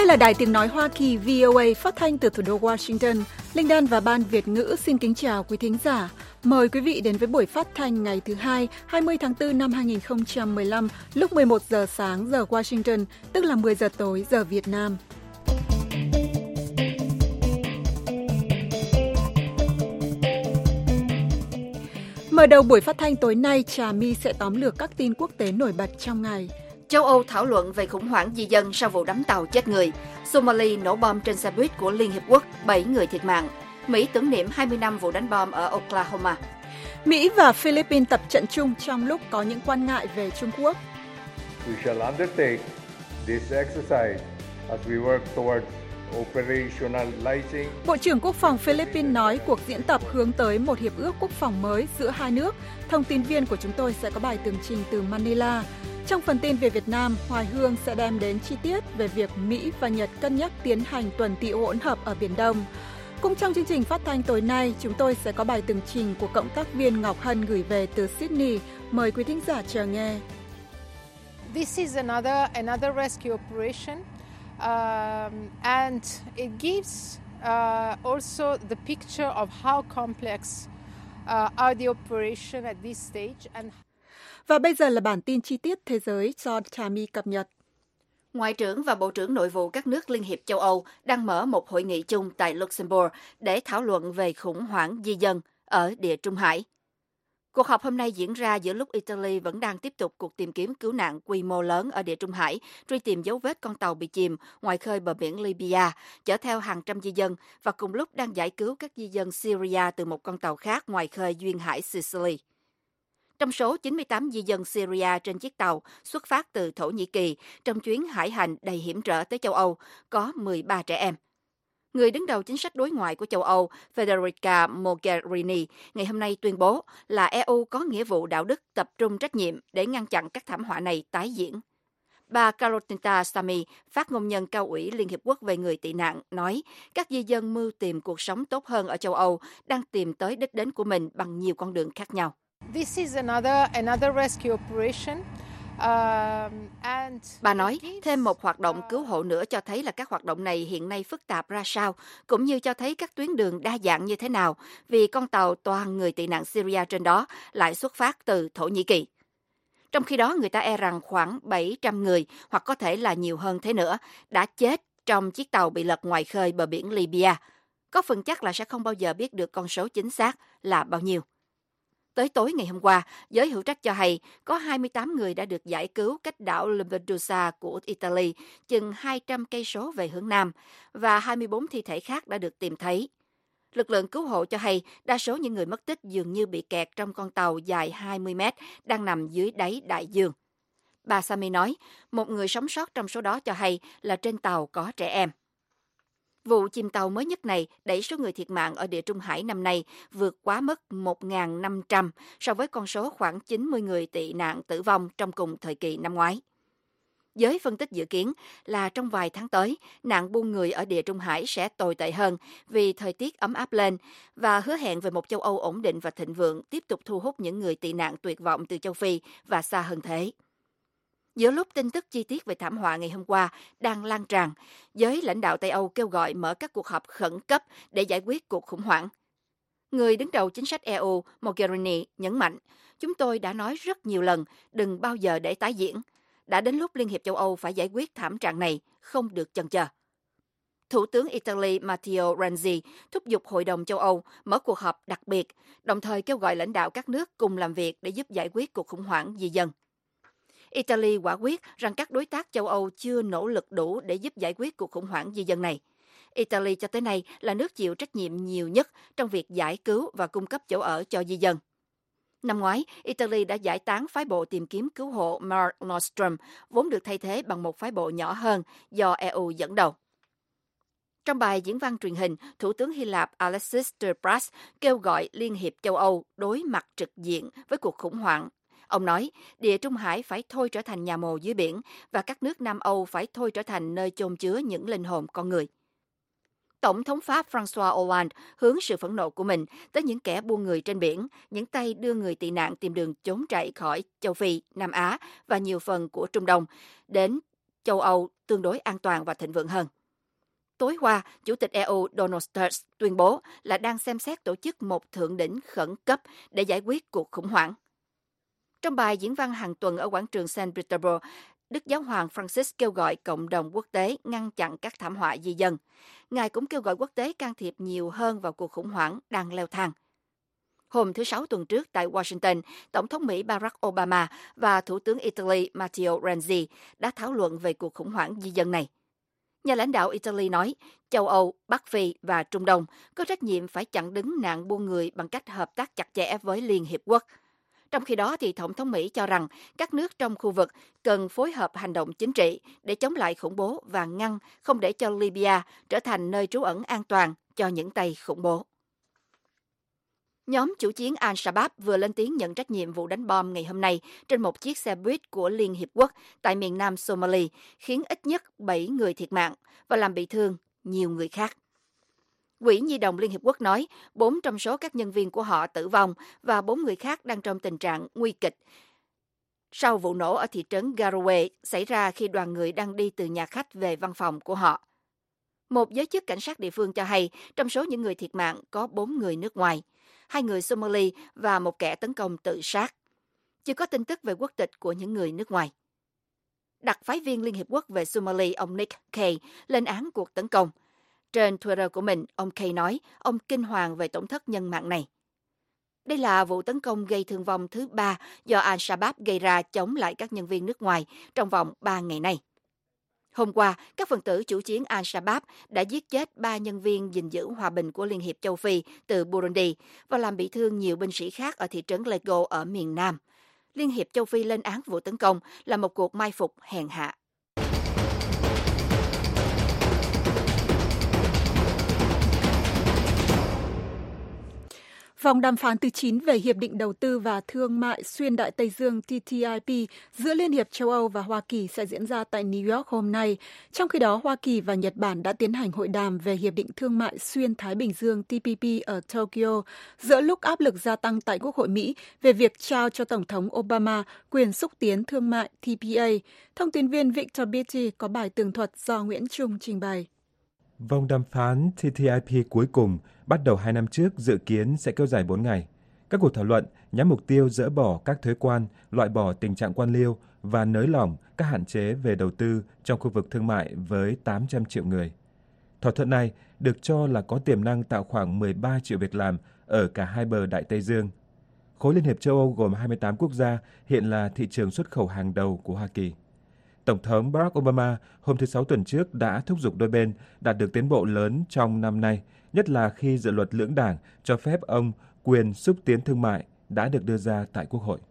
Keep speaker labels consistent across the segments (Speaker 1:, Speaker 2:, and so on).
Speaker 1: Đây là Đài Tiếng Nói Hoa Kỳ VOA phát thanh từ thủ đô Washington. Linh Đan và Ban Việt ngữ xin kính chào quý thính giả. Mời quý vị đến với buổi phát thanh ngày thứ Hai, 20 tháng 4 năm 2015, lúc 11 giờ sáng giờ Washington, tức là 10 giờ tối giờ Việt Nam. Mở đầu buổi phát thanh tối nay, Trà My sẽ tóm lược các tin quốc tế nổi bật trong ngày.
Speaker 2: Châu Âu thảo luận về khủng hoảng di dân sau vụ đắm tàu chết người. Somalia nổ bom trên xe buýt của Liên Hiệp Quốc, 7 người thiệt mạng. Mỹ tưởng niệm 20 năm vụ đánh bom ở Oklahoma.
Speaker 1: Mỹ và Philippines tập trận chung trong lúc có những quan ngại về Trung Quốc.
Speaker 3: We shall undertake this exercise as we work towards operationalizing.
Speaker 1: Bộ trưởng Quốc phòng Philippines nói cuộc diễn tập hướng tới một hiệp ước quốc phòng mới giữa hai nước. Thông tin viên của chúng tôi sẽ có bài tường trình từ Manila. Trong phần tin về Việt Nam, Hoài Hương sẽ đem đến chi tiết về việc Mỹ và Nhật cân nhắc tiến hành tuần tị hỗn hợp ở Biển Đông. Cũng trong chương trình phát thanh tối nay, chúng tôi sẽ có bài tường trình của cộng tác viên Ngọc Hân gửi về từ Sydney. Mời quý thính giả chờ nghe.
Speaker 4: This is another rescue operation, and it gives also the picture of how complex are the operation at this stage and.
Speaker 1: Và bây giờ là bản tin chi tiết thế giới do Trà My cập nhật.
Speaker 2: Ngoại trưởng và Bộ trưởng Nội vụ các nước Liên hiệp châu Âu đang mở một hội nghị chung tại Luxembourg để thảo luận về khủng hoảng di dân ở Địa Trung Hải. Cuộc họp hôm nay diễn ra giữa lúc Italy vẫn đang tiếp tục cuộc tìm kiếm cứu nạn quy mô lớn ở Địa Trung Hải, truy tìm dấu vết con tàu bị chìm ngoài khơi bờ biển Libya, chở theo hàng trăm di dân, và cùng lúc đang giải cứu các di dân Syria từ một con tàu khác ngoài khơi duyên hải Sicily. Trong số 98 di dân Syria trên chiếc tàu xuất phát từ Thổ Nhĩ Kỳ trong chuyến hải hành đầy hiểm trở tới châu Âu, có 13 trẻ em. Người đứng đầu chính sách đối ngoại của châu Âu, Federica Mogherini, ngày hôm nay tuyên bố là EU có nghĩa vụ đạo đức tập trung trách nhiệm để ngăn chặn các thảm họa này tái diễn. Bà Carlotta Sami, phát ngôn nhân cao ủy Liên Hiệp Quốc về người tị nạn, nói các di dân mưu tìm cuộc sống tốt hơn ở châu Âu đang tìm tới đích đến của mình bằng nhiều con đường khác nhau.
Speaker 4: This is another rescue operation.
Speaker 2: Bà nói, thêm một hoạt động cứu hộ nữa cho thấy là các hoạt động này hiện nay phức tạp ra sao, cũng như cho thấy các tuyến đường đa dạng như thế nào, vì con tàu toàn người tị nạn Syria trên đó lại xuất phát từ Thổ Nhĩ Kỳ. Trong khi đó, người ta e rằng khoảng 700 người, hoặc có thể là nhiều hơn thế nữa, đã chết trong chiếc tàu bị lật ngoài khơi bờ biển Libya. Có phần chắc là sẽ không bao giờ biết được con số chính xác là bao nhiêu. Tới tối ngày hôm qua, giới hữu trách cho hay có 28 người đã được giải cứu cách đảo Lampedusa của Italy, chừng 200 cây số về hướng Nam, và 24 thi thể khác đã được tìm thấy. Lực lượng cứu hộ cho hay đa số những người mất tích dường như bị kẹt trong con tàu dài 20 mét đang nằm dưới đáy đại dương. Bà Sami nói, một người sống sót trong số đó cho hay là trên tàu có trẻ em. Vụ chìm tàu mới nhất này đẩy số người thiệt mạng ở Địa Trung Hải năm nay vượt quá mức 1.500 so với con số khoảng 90 người tị nạn tử vong trong cùng thời kỳ năm ngoái. Giới phân tích dự kiến là trong vài tháng tới, nạn buôn người ở Địa Trung Hải sẽ tồi tệ hơn vì thời tiết ấm áp lên, và hứa hẹn về một châu Âu ổn định và thịnh vượng tiếp tục thu hút những người tị nạn tuyệt vọng từ châu Phi và xa hơn thế. Giữa lúc tin tức chi tiết về thảm họa ngày hôm qua đang lan tràn, giới lãnh đạo Tây Âu kêu gọi mở các cuộc họp khẩn cấp để giải quyết cuộc khủng hoảng. Người đứng đầu chính sách EU, Mogherini, nhấn mạnh, chúng tôi đã nói rất nhiều lần, đừng bao giờ để tái diễn. Đã đến lúc Liên hiệp châu Âu phải giải quyết thảm trạng này, không được chần chờ. Thủ tướng Italy Matteo Renzi thúc giục Hội đồng châu Âu mở cuộc họp đặc biệt, đồng thời kêu gọi lãnh đạo các nước cùng làm việc để giúp giải quyết cuộc khủng hoảng di dân. Italy quả quyết rằng các đối tác châu Âu chưa nỗ lực đủ để giúp giải quyết cuộc khủng hoảng di dân này. Italy cho tới nay là nước chịu trách nhiệm nhiều nhất trong việc giải cứu và cung cấp chỗ ở cho di dân. Năm ngoái, Italy đã giải tán phái bộ tìm kiếm cứu hộ Mare Nostrum, vốn được thay thế bằng một phái bộ nhỏ hơn do EU dẫn đầu. Trong bài diễn văn truyền hình, Thủ tướng Hy Lạp Alexis Tsipras kêu gọi Liên hiệp châu Âu đối mặt trực diện với cuộc khủng hoảng. Ông nói, Địa Trung Hải phải thôi trở thành nhà mồ dưới biển, và các nước Nam Âu phải thôi trở thành nơi chôn chứa những linh hồn con người. Tổng thống Pháp François Hollande hướng sự phẫn nộ của mình tới những kẻ buôn người trên biển, những tay đưa người tị nạn tìm đường trốn chạy khỏi châu Phi, Nam Á và nhiều phần của Trung Đông, đến châu Âu tương đối an toàn và thịnh vượng hơn. Tối qua, Chủ tịch EU Donald Tusk tuyên bố là đang xem xét tổ chức một thượng đỉnh khẩn cấp để giải quyết cuộc khủng hoảng. Trong bài diễn văn hàng tuần ở quảng trường St. Petersburg, Đức Giáo hoàng Francis kêu gọi cộng đồng quốc tế ngăn chặn các thảm họa di dân. Ngài cũng kêu gọi quốc tế can thiệp nhiều hơn vào cuộc khủng hoảng đang leo thang. Hôm thứ Sáu tuần trước tại Washington, Tổng thống Mỹ Barack Obama và Thủ tướng Italy Matteo Renzi đã thảo luận về cuộc khủng hoảng di dân này. Nhà lãnh đạo Italy nói, châu Âu, Bắc Phi và Trung Đông có trách nhiệm phải chặn đứng nạn buôn người bằng cách hợp tác chặt chẽ với Liên Hiệp Quốc. Trong khi đó, thì Tổng thống Mỹ cho rằng các nước trong khu vực cần phối hợp hành động chính trị để chống lại khủng bố và ngăn không để cho Libya trở thành nơi trú ẩn an toàn cho những tay khủng bố. Nhóm chủ chiến Al-Shabaab vừa lên tiếng nhận trách nhiệm vụ đánh bom ngày hôm nay trên một chiếc xe buýt của Liên Hiệp Quốc tại miền nam Somalia, khiến ít nhất 7 người thiệt mạng và làm bị thương nhiều người khác. Quỹ Nhi đồng Liên Hiệp Quốc nói 4 trong số các nhân viên của họ tử vong và 4 người khác đang trong tình trạng nguy kịch sau vụ nổ ở thị trấn Garowe xảy ra khi đoàn người đang đi từ nhà khách về văn phòng của họ. Một giới chức cảnh sát địa phương cho hay trong số những người thiệt mạng có 4 người nước ngoài, 2 người Somali và một kẻ tấn công tự sát. Chưa có tin tức về quốc tịch của những người nước ngoài. Đặc phái viên Liên Hiệp Quốc về Somalia, ông Nick Kay, lên án cuộc tấn công. Trên Twitter của mình, ông Kay nói ông kinh hoàng về tổn thất nhân mạng này. Đây là vụ tấn công gây thương vong thứ 3 do Al-Shabaab gây ra chống lại các nhân viên nước ngoài trong vòng 3 ngày nay. Hôm qua, các phần tử chủ chiến Al-Shabaab đã giết chết 3 nhân viên gìn giữ hòa bình của Liên hiệp châu Phi từ Burundi và làm bị thương nhiều binh sĩ khác ở thị trấn Lego ở miền Nam. Liên hiệp châu Phi lên án vụ tấn công là một cuộc mai phục hèn hạ.
Speaker 1: Vòng đàm phán thứ 9 về Hiệp định Đầu tư và Thương mại Xuyên Đại Tây Dương TTIP giữa Liên hiệp châu Âu và Hoa Kỳ sẽ diễn ra tại New York hôm nay. Trong khi đó, Hoa Kỳ và Nhật Bản đã tiến hành hội đàm về Hiệp định Thương mại Xuyên Thái Bình Dương TPP ở Tokyo, giữa lúc áp lực gia tăng tại Quốc hội Mỹ về việc trao cho Tổng thống Obama quyền xúc tiến thương mại TPA. Thông tin viên Victor Beatty có bài tường thuật do Nguyễn Trung trình bày.
Speaker 5: Vòng đàm phán TTIP cuối cùng bắt đầu 2 năm trước dự kiến sẽ kéo dài 4 ngày. Các cuộc thảo luận nhắm mục tiêu dỡ bỏ các thuế quan, loại bỏ tình trạng quan liêu và nới lỏng các hạn chế về đầu tư trong khu vực thương mại với 800 triệu người. Thỏa thuận này được cho là có tiềm năng tạo khoảng 13 triệu việc làm ở cả hai bờ Đại Tây Dương. Khối Liên hiệp châu Âu gồm 28 quốc gia hiện là thị trường xuất khẩu hàng đầu của Hoa Kỳ. Tổng thống Barack Obama hôm thứ Sáu tuần trước đã thúc giục đôi bên đạt được tiến bộ lớn trong năm nay, nhất là khi dự luật lưỡng đảng cho phép ông quyền xúc tiến thương mại đã được đưa ra tại Quốc hội.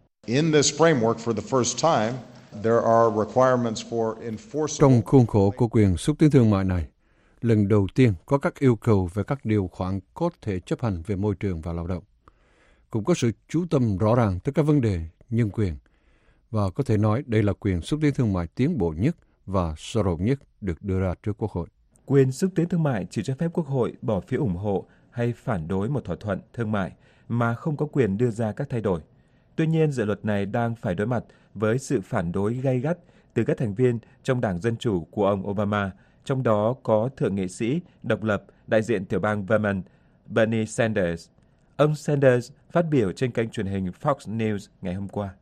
Speaker 6: Trong khuôn khổ của quyền xúc tiến thương mại này, lần đầu tiên có các yêu cầu về các điều khoản có thể chấp hành về môi trường và lao động. Cũng có sự chú tâm rõ ràng tới các vấn đề nhân quyền, và có thể nói đây là quyền xúc tiến thương mại tiến bộ nhất và sâu rộng nhất được đưa ra trước Quốc hội.
Speaker 5: Quyền xúc tiến thương mại chỉ cho phép Quốc hội bỏ phiếu ủng hộ hay phản đối một thỏa thuận thương mại mà không có quyền đưa ra các thay đổi. Tuy nhiên, dự luật này đang phải đối mặt với sự phản đối gay gắt từ các thành viên trong Đảng Dân Chủ của ông Obama, trong đó có thượng nghị sĩ độc lập đại diện tiểu bang Vermont, Bernie Sanders. Ông Sanders phát biểu trên kênh truyền hình Fox News ngày hôm qua.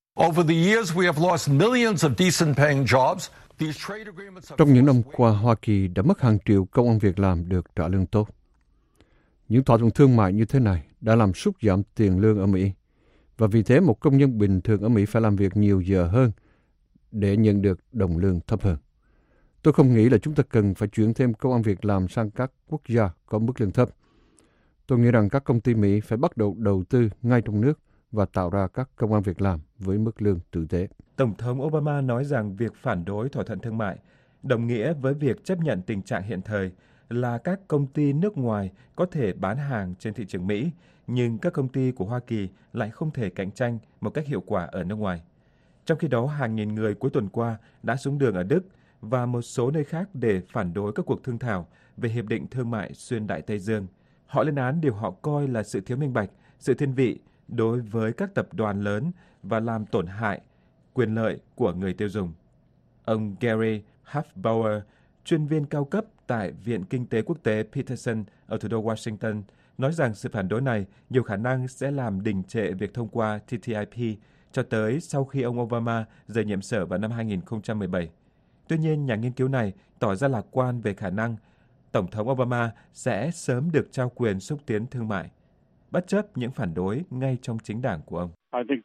Speaker 6: Trong những năm qua, Hoa Kỳ đã mất hàng triệu công ăn việc làm được trả lương tốt. Những thỏa thuận thương mại như thế này đã làm sút giảm tiền lương ở Mỹ, và vì thế một công nhân bình thường ở Mỹ phải làm việc nhiều giờ hơn để nhận được đồng lương thấp hơn. Tôi không nghĩ là chúng ta cần phải chuyển thêm công ăn việc làm sang các quốc gia có mức lương thấp. Tôi nghĩ rằng các công ty Mỹ phải bắt đầu đầu tư ngay trong nước và tạo ra các công ăn việc làm với mức lương tử tế.
Speaker 5: Tổng thống Obama nói rằng việc phản đối thỏa thuận thương mại đồng nghĩa với việc chấp nhận tình trạng hiện thời là các công ty nước ngoài có thể bán hàng trên thị trường Mỹ, nhưng các công ty của Hoa Kỳ lại không thể cạnh tranh một cách hiệu quả ở nước ngoài. Trong khi đó, hàng nghìn người cuối tuần qua đã xuống đường ở Đức và một số nơi khác để phản đối các cuộc thương thảo về Hiệp định Thương mại Xuyên Đại Tây Dương. Họ lên án điều họ coi là sự thiếu minh bạch, sự thiên vị đối với các tập đoàn lớn và làm tổn hại quyền lợi của người tiêu dùng. Ông Gary Hufbauer, chuyên viên cao cấp tại Viện Kinh tế Quốc tế Peterson ở thủ đô Washington, nói rằng sự phản đối này nhiều khả năng sẽ làm đình trệ việc thông qua TTIP cho tới sau khi ông Obama rời nhiệm sở vào năm 2017. Tuy nhiên, nhà nghiên cứu này tỏ ra lạc quan về khả năng Tổng thống Obama sẽ sớm được trao quyền xúc tiến thương mại, bất chấp những phản đối ngay trong chính đảng của ông.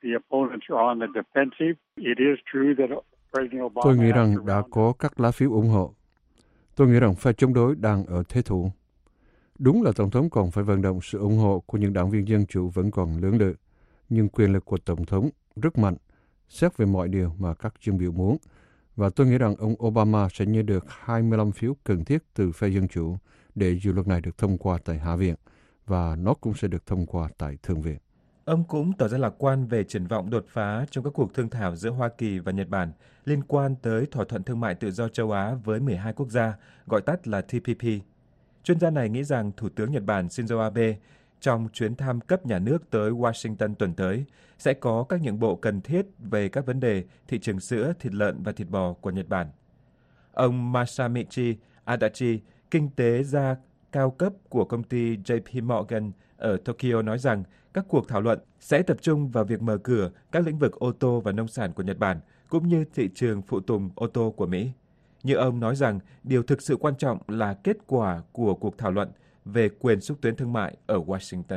Speaker 6: Tôi nghĩ rằng đã có các lá phiếu ủng hộ. Tôi nghĩ rằng phe chống đối đang ở thế thủ. Đúng là Tổng thống còn phải vận động sự ủng hộ của những đảng viên Dân Chủ vẫn còn lưỡng lự, nhưng quyền lực của Tổng thống rất mạnh, xét về mọi điều mà các dân biểu muốn. Và tôi nghĩ rằng ông Obama sẽ nhận được 25 phiếu cần thiết từ phe Dân Chủ để dự luật này được thông qua tại Hạ viện, và nó cũng sẽ được thông qua tại Thượng viện.
Speaker 5: Ông cũng tỏ ra lạc quan về triển vọng đột phá trong các cuộc thương thảo giữa Hoa Kỳ và Nhật Bản liên quan tới thỏa thuận thương mại tự do châu Á với 12 quốc gia, gọi tắt là TPP. Chuyên gia này nghĩ rằng Thủ tướng Nhật Bản Shinzo Abe trong chuyến thăm cấp nhà nước tới Washington tuần tới sẽ có các nhượng bộ cần thiết về các vấn đề thị trường sữa, thịt lợn và thịt bò của Nhật Bản. Ông Masamichi Adachi, kinh tế gia cao cấp của công ty JP Morgan ở Tokyo nói rằng các cuộc thảo luận sẽ tập trung vào việc mở cửa các lĩnh vực ô tô và nông sản của Nhật Bản, cũng như thị trường phụ tùng ô tô của Mỹ. Như ông nói rằng, điều thực sự quan trọng là kết quả của cuộc thảo luận về quyền xúc tiến thương mại ở Washington.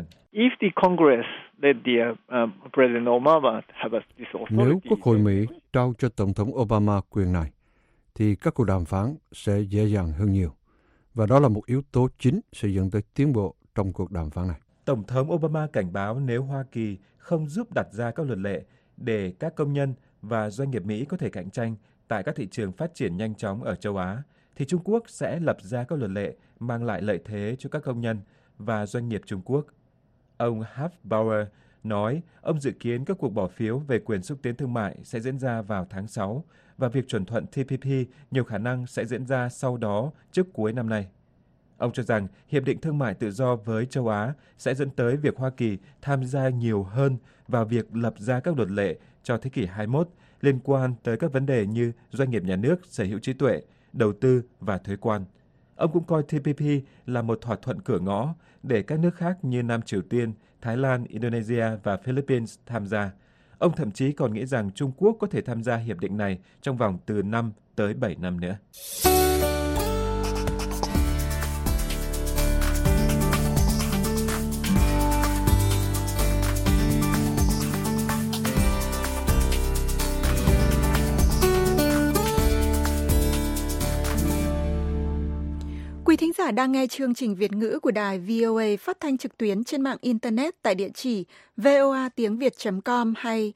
Speaker 6: Nếu Quốc hội Mỹ trao cho Tổng thống Obama quyền này, thì các cuộc đàm phán sẽ dễ dàng hơn nhiều. Và đó là một yếu tố chính sẽ dẫn tới tiến bộ trong cuộc đàm phán này.
Speaker 5: Tổng thống Obama cảnh báo nếu Hoa Kỳ không giúp đặt ra các luật lệ để các công nhân và doanh nghiệp Mỹ có thể cạnh tranh tại các thị trường phát triển nhanh chóng ở châu Á, thì Trung Quốc sẽ lập ra các luật lệ mang lại lợi thế cho các công nhân và doanh nghiệp Trung Quốc. Ông Hufbauer nói ông dự kiến các cuộc bỏ phiếu về quyền xúc tiến thương mại sẽ diễn ra vào tháng 6 và việc chuẩn thuận TPP nhiều khả năng sẽ diễn ra sau đó trước cuối năm nay. Ông cho rằng Hiệp định Thương mại Tự do với châu Á sẽ dẫn tới việc Hoa Kỳ tham gia nhiều hơn vào việc lập ra các luật lệ cho thế kỷ 21 liên quan tới các vấn đề như doanh nghiệp nhà nước, sở hữu trí tuệ, đầu tư và thuế quan. Ông cũng coi TPP là một thỏa thuận cửa ngõ để các nước khác như Nam Triều Tiên, Thái Lan, Indonesia và Philippines tham gia. Ông thậm chí còn nghĩ rằng Trung Quốc có thể tham gia hiệp định này trong vòng từ 5 tới 7 năm nữa.
Speaker 1: Quý thính giả đang nghe chương trình Việt ngữ của đài VOA phát thanh trực tuyến trên mạng Internet tại địa chỉ voatiengviet.com hay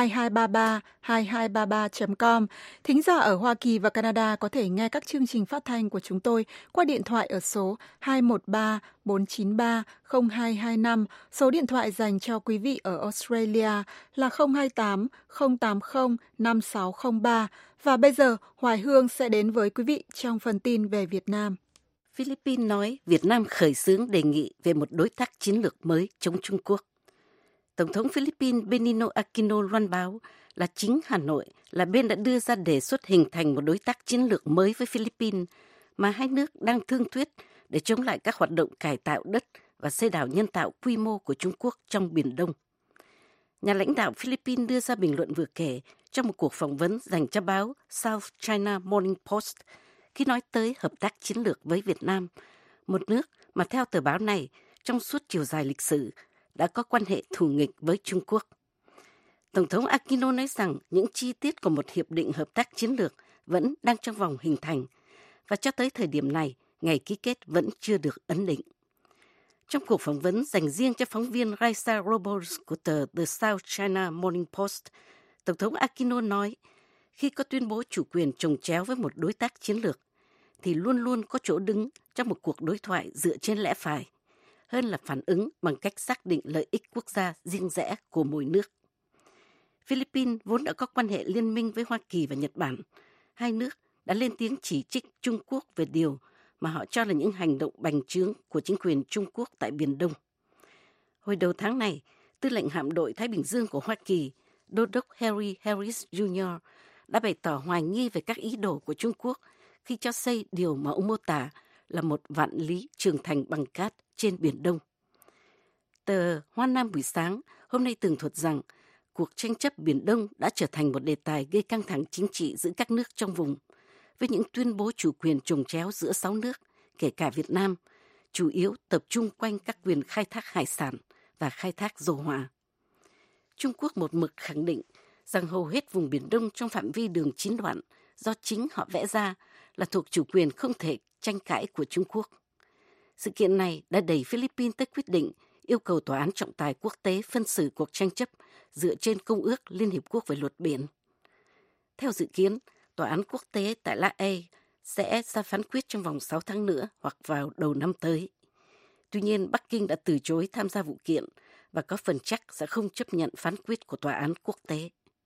Speaker 1: 2233 com. Thính giả ở Hoa Kỳ và Canada có thể nghe các chương trình phát thanh của chúng tôi qua điện thoại ở số 213 493 0225. Số điện thoại dành cho quý vị ở Australia là 028 080 5603. Và bây giờ, Hoài Hương sẽ đến với quý vị trong phần tin về Việt Nam.
Speaker 7: Philippines nói Việt Nam khởi xướng đề nghị về một đối tác chiến lược mới chống Trung Quốc. Tổng thống Philippines Benigno Aquino loan báo là chính Hà Nội là bên đã đưa ra đề xuất hình thành một đối tác chiến lược mới với Philippines mà hai nước đang thương thuyết để chống lại các hoạt động cải tạo đất và xây đảo nhân tạo quy mô của Trung Quốc trong Biển Đông. Nhà lãnh đạo Philippines đưa ra bình luận vừa kể trong một cuộc phỏng vấn dành cho báo South China Morning Post khi nói tới hợp tác chiến lược với Việt Nam, một nước mà theo tờ báo này trong suốt chiều dài lịch sử đã có quan hệ thù nghịch với Trung Quốc. Tổng thống Aquino nói rằng những chi tiết của một hiệp định hợp tác chiến lược vẫn đang trong vòng hình thành và cho tới thời điểm này, ngày ký kết vẫn chưa được ấn định. Trong cuộc phỏng vấn dành riêng cho phóng viên Raisa Robles của tờ The South China Morning Post, Tổng thống Aquino nói khi có tuyên bố chủ quyền chồng chéo với một đối tác chiến lược, thì luôn luôn có chỗ đứng trong một cuộc đối thoại dựa trên lẽ phải, hơn là phản ứng bằng cách xác định lợi ích quốc gia riêng rẽ của mỗi nước. Philippines vốn đã có quan hệ liên minh với Hoa Kỳ và Nhật Bản. Hai nước đã lên tiếng chỉ trích Trung Quốc về điều mà họ cho là những hành động bành trướng của chính quyền Trung Quốc tại Biển Đông. Hồi đầu tháng này, Tư lệnh hạm đội Thái Bình Dương của Hoa Kỳ, Đô đốc Harry Harris Jr. đã bày tỏ hoài nghi về các ý đồ của Trung Quốc khi cho xây điều mà ông mô tả là một vạn lý trường thành bằng cát trên Biển Đông. Tờ Hoa Nam buổi sáng hôm nay tường thuật rằng cuộc tranh chấp Biển Đông đã trở thành một đề tài gây căng thẳng chính trị giữa các nước trong vùng, với những tuyên bố chủ quyền chồng chéo giữa 6 nước, kể cả Việt Nam, chủ yếu tập trung quanh các quyền khai thác hải sản và khai thác dầu hỏa. Trung Quốc một mực khẳng định rằng hầu hết vùng Biển Đông trong phạm vi đường 9 đoạn do chính họ vẽ ra là thuộc chủ quyền không thể tranh cãi của Trung Quốc. Sự kiện này đã đẩy Philippines tới quyết định yêu cầu Tòa án trọng tài quốc tế phân xử cuộc tranh chấp dựa trên Công ước Liên Hiệp Quốc về luật biển. Theo dự kiến, Tòa án quốc tế tại La Haye sẽ ra phán quyết trong vòng 6 tháng nữa hoặc vào đầu năm tới. Tuy nhiên, Bắc Kinh đã từ chối tham gia vụ kiện và có phần chắc sẽ không chấp nhận phán quyết của Tòa án quốc tế.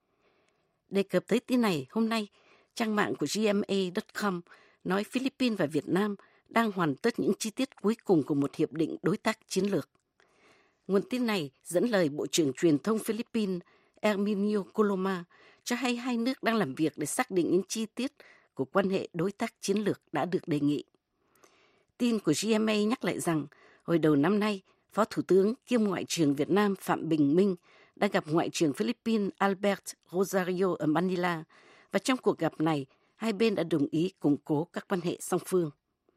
Speaker 7: Đề cập tới tin này, hôm nay, trang mạng của GMA.com nói Philippines và Việt Nam đang hoàn tất những chi tiết cuối cùng của một hiệp định đối tác chiến lược. Nguồn tin này dẫn lời Bộ trưởng Truyền thông Philippines Herminio Coloma cho hay hai nước đang làm việc để xác định những chi tiết của quan hệ đối tác chiến lược đã được đề nghị. Tin của GMA nhắc lại rằng, hồi đầu năm nay, Phó Thủ tướng kiêm Ngoại trưởng Việt Nam Phạm Bình Minh đã gặp Ngoại trưởng Philippines Albert Rosario ở Manila, và trong cuộc gặp này, hai bên đã đồng ý củng cố các quan hệ song phương.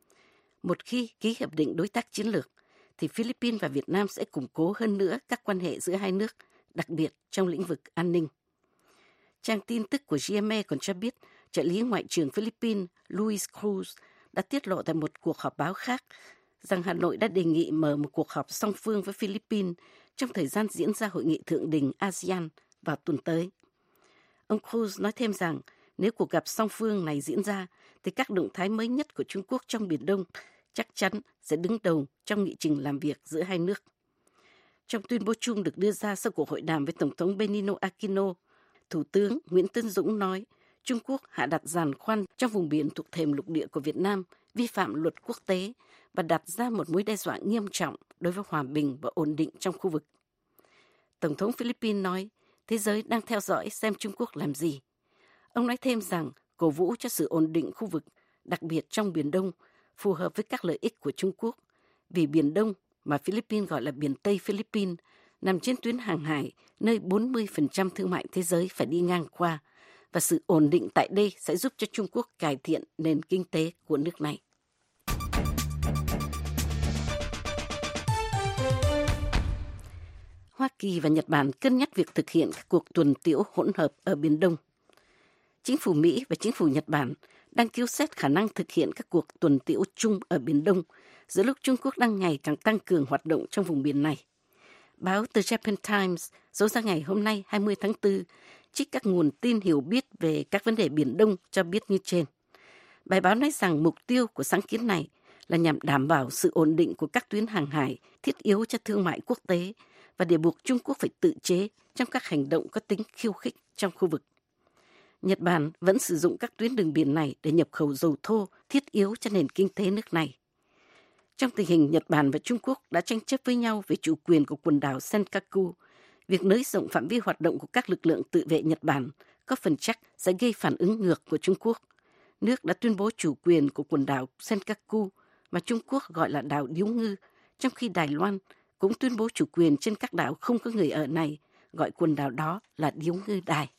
Speaker 7: Một khi ký hiệp định đối tác chiến lược, thì Philippines và Việt Nam sẽ củng cố hơn nữa các quan hệ giữa hai nước, đặc biệt trong lĩnh vực an ninh. Trang tin tức của GMA còn cho biết, trợ lý Ngoại trưởng Philippines Luis Cruz đã tiết lộ tại một cuộc họp báo khác rằng Hà Nội đã đề nghị mở một cuộc họp song phương với Philippines trong thời gian diễn ra hội nghị thượng đỉnh ASEAN vào tuần tới. Ông Cruz nói thêm rằng nếu cuộc gặp song phương này diễn ra, thì các động thái mới nhất của Trung Quốc trong Biển Đông chắc chắn sẽ đứng đầu trong nghị trình làm việc giữa hai nước. Trong tuyên bố chung được đưa ra sau cuộc hội đàm với Tổng thống Benigno Aquino, Thủ tướng Nguyễn Tấn Dũng nói Trung Quốc hạ đặt giàn khoan trong vùng biển thuộc thềm lục địa của Việt Nam, vi phạm luật quốc tế và đặt ra một mối đe dọa nghiêm trọng đối với hòa bình và ổn định trong khu vực. Tổng thống Philippines nói thế giới đang theo dõi xem Trung Quốc làm gì. Ông nói thêm rằng cổ vũ cho sự ổn định khu vực, đặc biệt trong Biển Đông, phù hợp với các lợi ích của Trung Quốc, vì Biển Đông mà Philippines gọi là Biển Tây Philippines nằm trên tuyến hàng hải nơi 40% thương mại thế giới phải đi ngang qua, và sự ổn định tại đây sẽ giúp cho Trung Quốc cải thiện nền kinh tế của nước này. Hoa Kỳ và Nhật Bản cân nhắc việc thực hiện các cuộc tuần tiễu hỗn hợp ở Biển Đông. Chính phủ Mỹ và chính phủ Nhật Bản đang cứu xét khả năng thực hiện các cuộc tuần tiễu chung ở Biển Đông giữa lúc Trung Quốc đang ngày càng tăng cường hoạt động trong vùng biển này. Báo The Japan Times số ra ngày hôm nay 20 tháng 4 trích các nguồn tin hiểu biết về các vấn đề Biển Đông cho biết như trên. Bài báo nói rằng mục tiêu của sáng kiến này là nhằm đảm bảo sự ổn định của các tuyến hàng hải thiết yếu cho thương mại quốc tế và để buộc Trung Quốc phải tự chế trong các hành động có tính khiêu khích trong khu vực. Nhật Bản vẫn sử dụng các tuyến đường biển này để nhập khẩu dầu thô thiết yếu cho nền kinh tế nước này. Trong tình hình Nhật Bản và Trung Quốc đã tranh chấp với nhau về chủ quyền của quần đảo Senkaku, việc nới rộng phạm vi hoạt động của các lực lượng tự vệ Nhật Bản có phần chắc sẽ gây phản ứng ngược của Trung Quốc. Nước đã tuyên bố chủ quyền của quần đảo Senkaku mà Trung Quốc gọi là đảo Điếu Ngư, trong khi Đài Loan cũng tuyên bố chủ quyền trên các đảo không có người ở này, gọi quần đảo đó là Điếu Ngư Đài.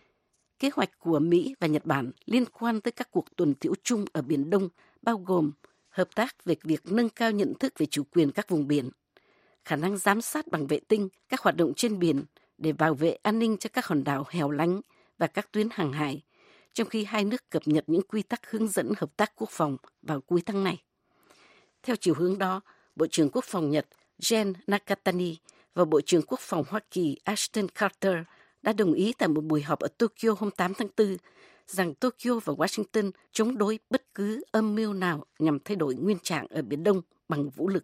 Speaker 7: Kế hoạch của Mỹ và Nhật Bản liên quan tới các cuộc tuần tiễu chung ở Biển Đông bao gồm hợp tác về việc nâng cao nhận thức về chủ quyền các vùng biển, khả năng giám sát bằng vệ tinh các hoạt động trên biển để bảo vệ an ninh cho các hòn đảo hẻo lánh và các tuyến hàng hải, trong khi hai nước cập nhật những quy tắc hướng dẫn hợp tác quốc phòng vào cuối tháng này. Theo chiều hướng đó, Bộ trưởng Quốc phòng Nhật Jen Nakatani và Bộ trưởng Quốc phòng Hoa Kỳ Ashton Carter đã đồng ý tại một buổi họp ở Tokyo hôm 8 tháng 4 rằng Tokyo và Washington chống đối bất cứ âm mưu nào nhằm thay đổi nguyên trạng ở Biển Đông bằng vũ lực.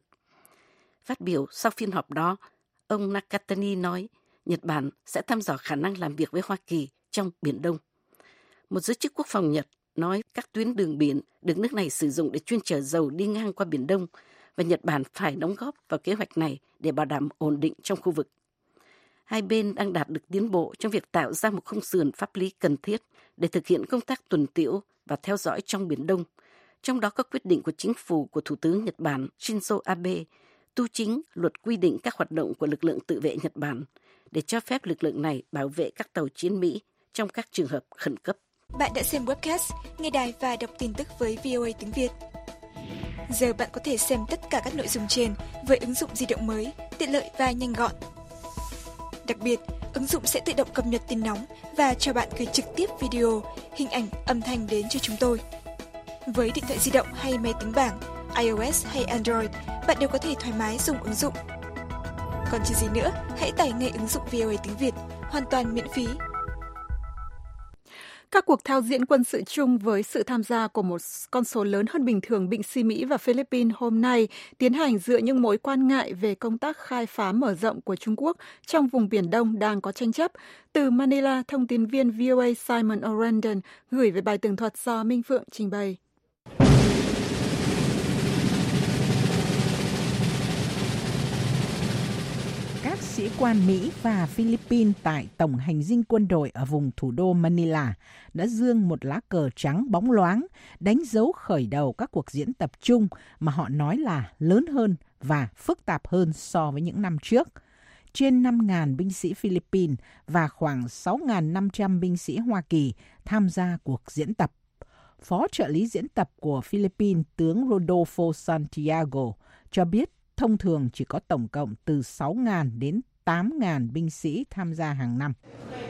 Speaker 7: Phát biểu sau phiên họp đó, ông Nakatani nói Nhật Bản sẽ thăm dò khả năng làm việc với Hoa Kỳ trong Biển Đông. Một giới chức quốc phòng Nhật nói các tuyến đường biển được nước này sử dụng để chuyên chở dầu đi ngang qua Biển Đông và Nhật Bản phải đóng góp vào kế hoạch này để bảo đảm ổn định trong khu vực. hai bên đang đạt được tiến bộ trong việc tạo ra một khung sườn pháp lý cần thiết để thực hiện công tác tuần tiễu và theo dõi trong Biển Đông. Trong đó có quyết định của chính phủ của Thủ tướng Nhật Bản Shinzo Abe tu chính luật quy định các hoạt động của lực lượng tự vệ Nhật Bản để cho phép lực lượng này bảo vệ các tàu chiến Mỹ trong các trường hợp khẩn cấp.
Speaker 8: Bạn đã xem webcast, nghe đài và đọc tin tức với VOA tiếng Việt. Giờ bạn có thể xem tất cả các nội dung trên với ứng dụng di động mới, tiện lợi và nhanh gọn. Đặc biệt, ứng dụng sẽ tự động cập nhật tin nóng và cho bạn gửi trực tiếp video, hình ảnh, âm thanh đến cho chúng tôi. Với điện thoại di động hay máy tính bảng, iOS hay Android, bạn đều có thể thoải mái dùng ứng dụng. Còn chờ gì nữa, hãy tải ngay ứng dụng VOA tiếng Việt, hoàn toàn miễn phí.
Speaker 1: Các cuộc thao diễn quân sự chung với sự tham gia của một con số lớn hơn bình thường binh sĩ Mỹ và Philippines hôm nay tiến hành dựa những mối quan ngại về công tác khai phá mở rộng của Trung Quốc trong vùng Biển Đông đang có tranh chấp. Từ Manila, thông tin viên VOA Simon O'Randon gửi về bài tường thuật do Minh Phượng trình bày.
Speaker 9: Các sĩ quan Mỹ và Philippines tại Tổng hành dinh quân đội ở vùng thủ đô Manila đã giương một lá cờ trắng bóng loáng, đánh dấu khởi đầu các cuộc diễn tập chung mà họ nói là lớn hơn và phức tạp hơn so với những năm trước. Trên 5.000 binh sĩ Philippines và khoảng 6.500 binh sĩ Hoa Kỳ tham gia cuộc diễn tập. Phó trợ lý diễn tập của Philippines, tướng Rodolfo Santiago, cho biết thông thường chỉ có tổng cộng từ 6.000 đến 8.000 binh sĩ tham gia hàng năm.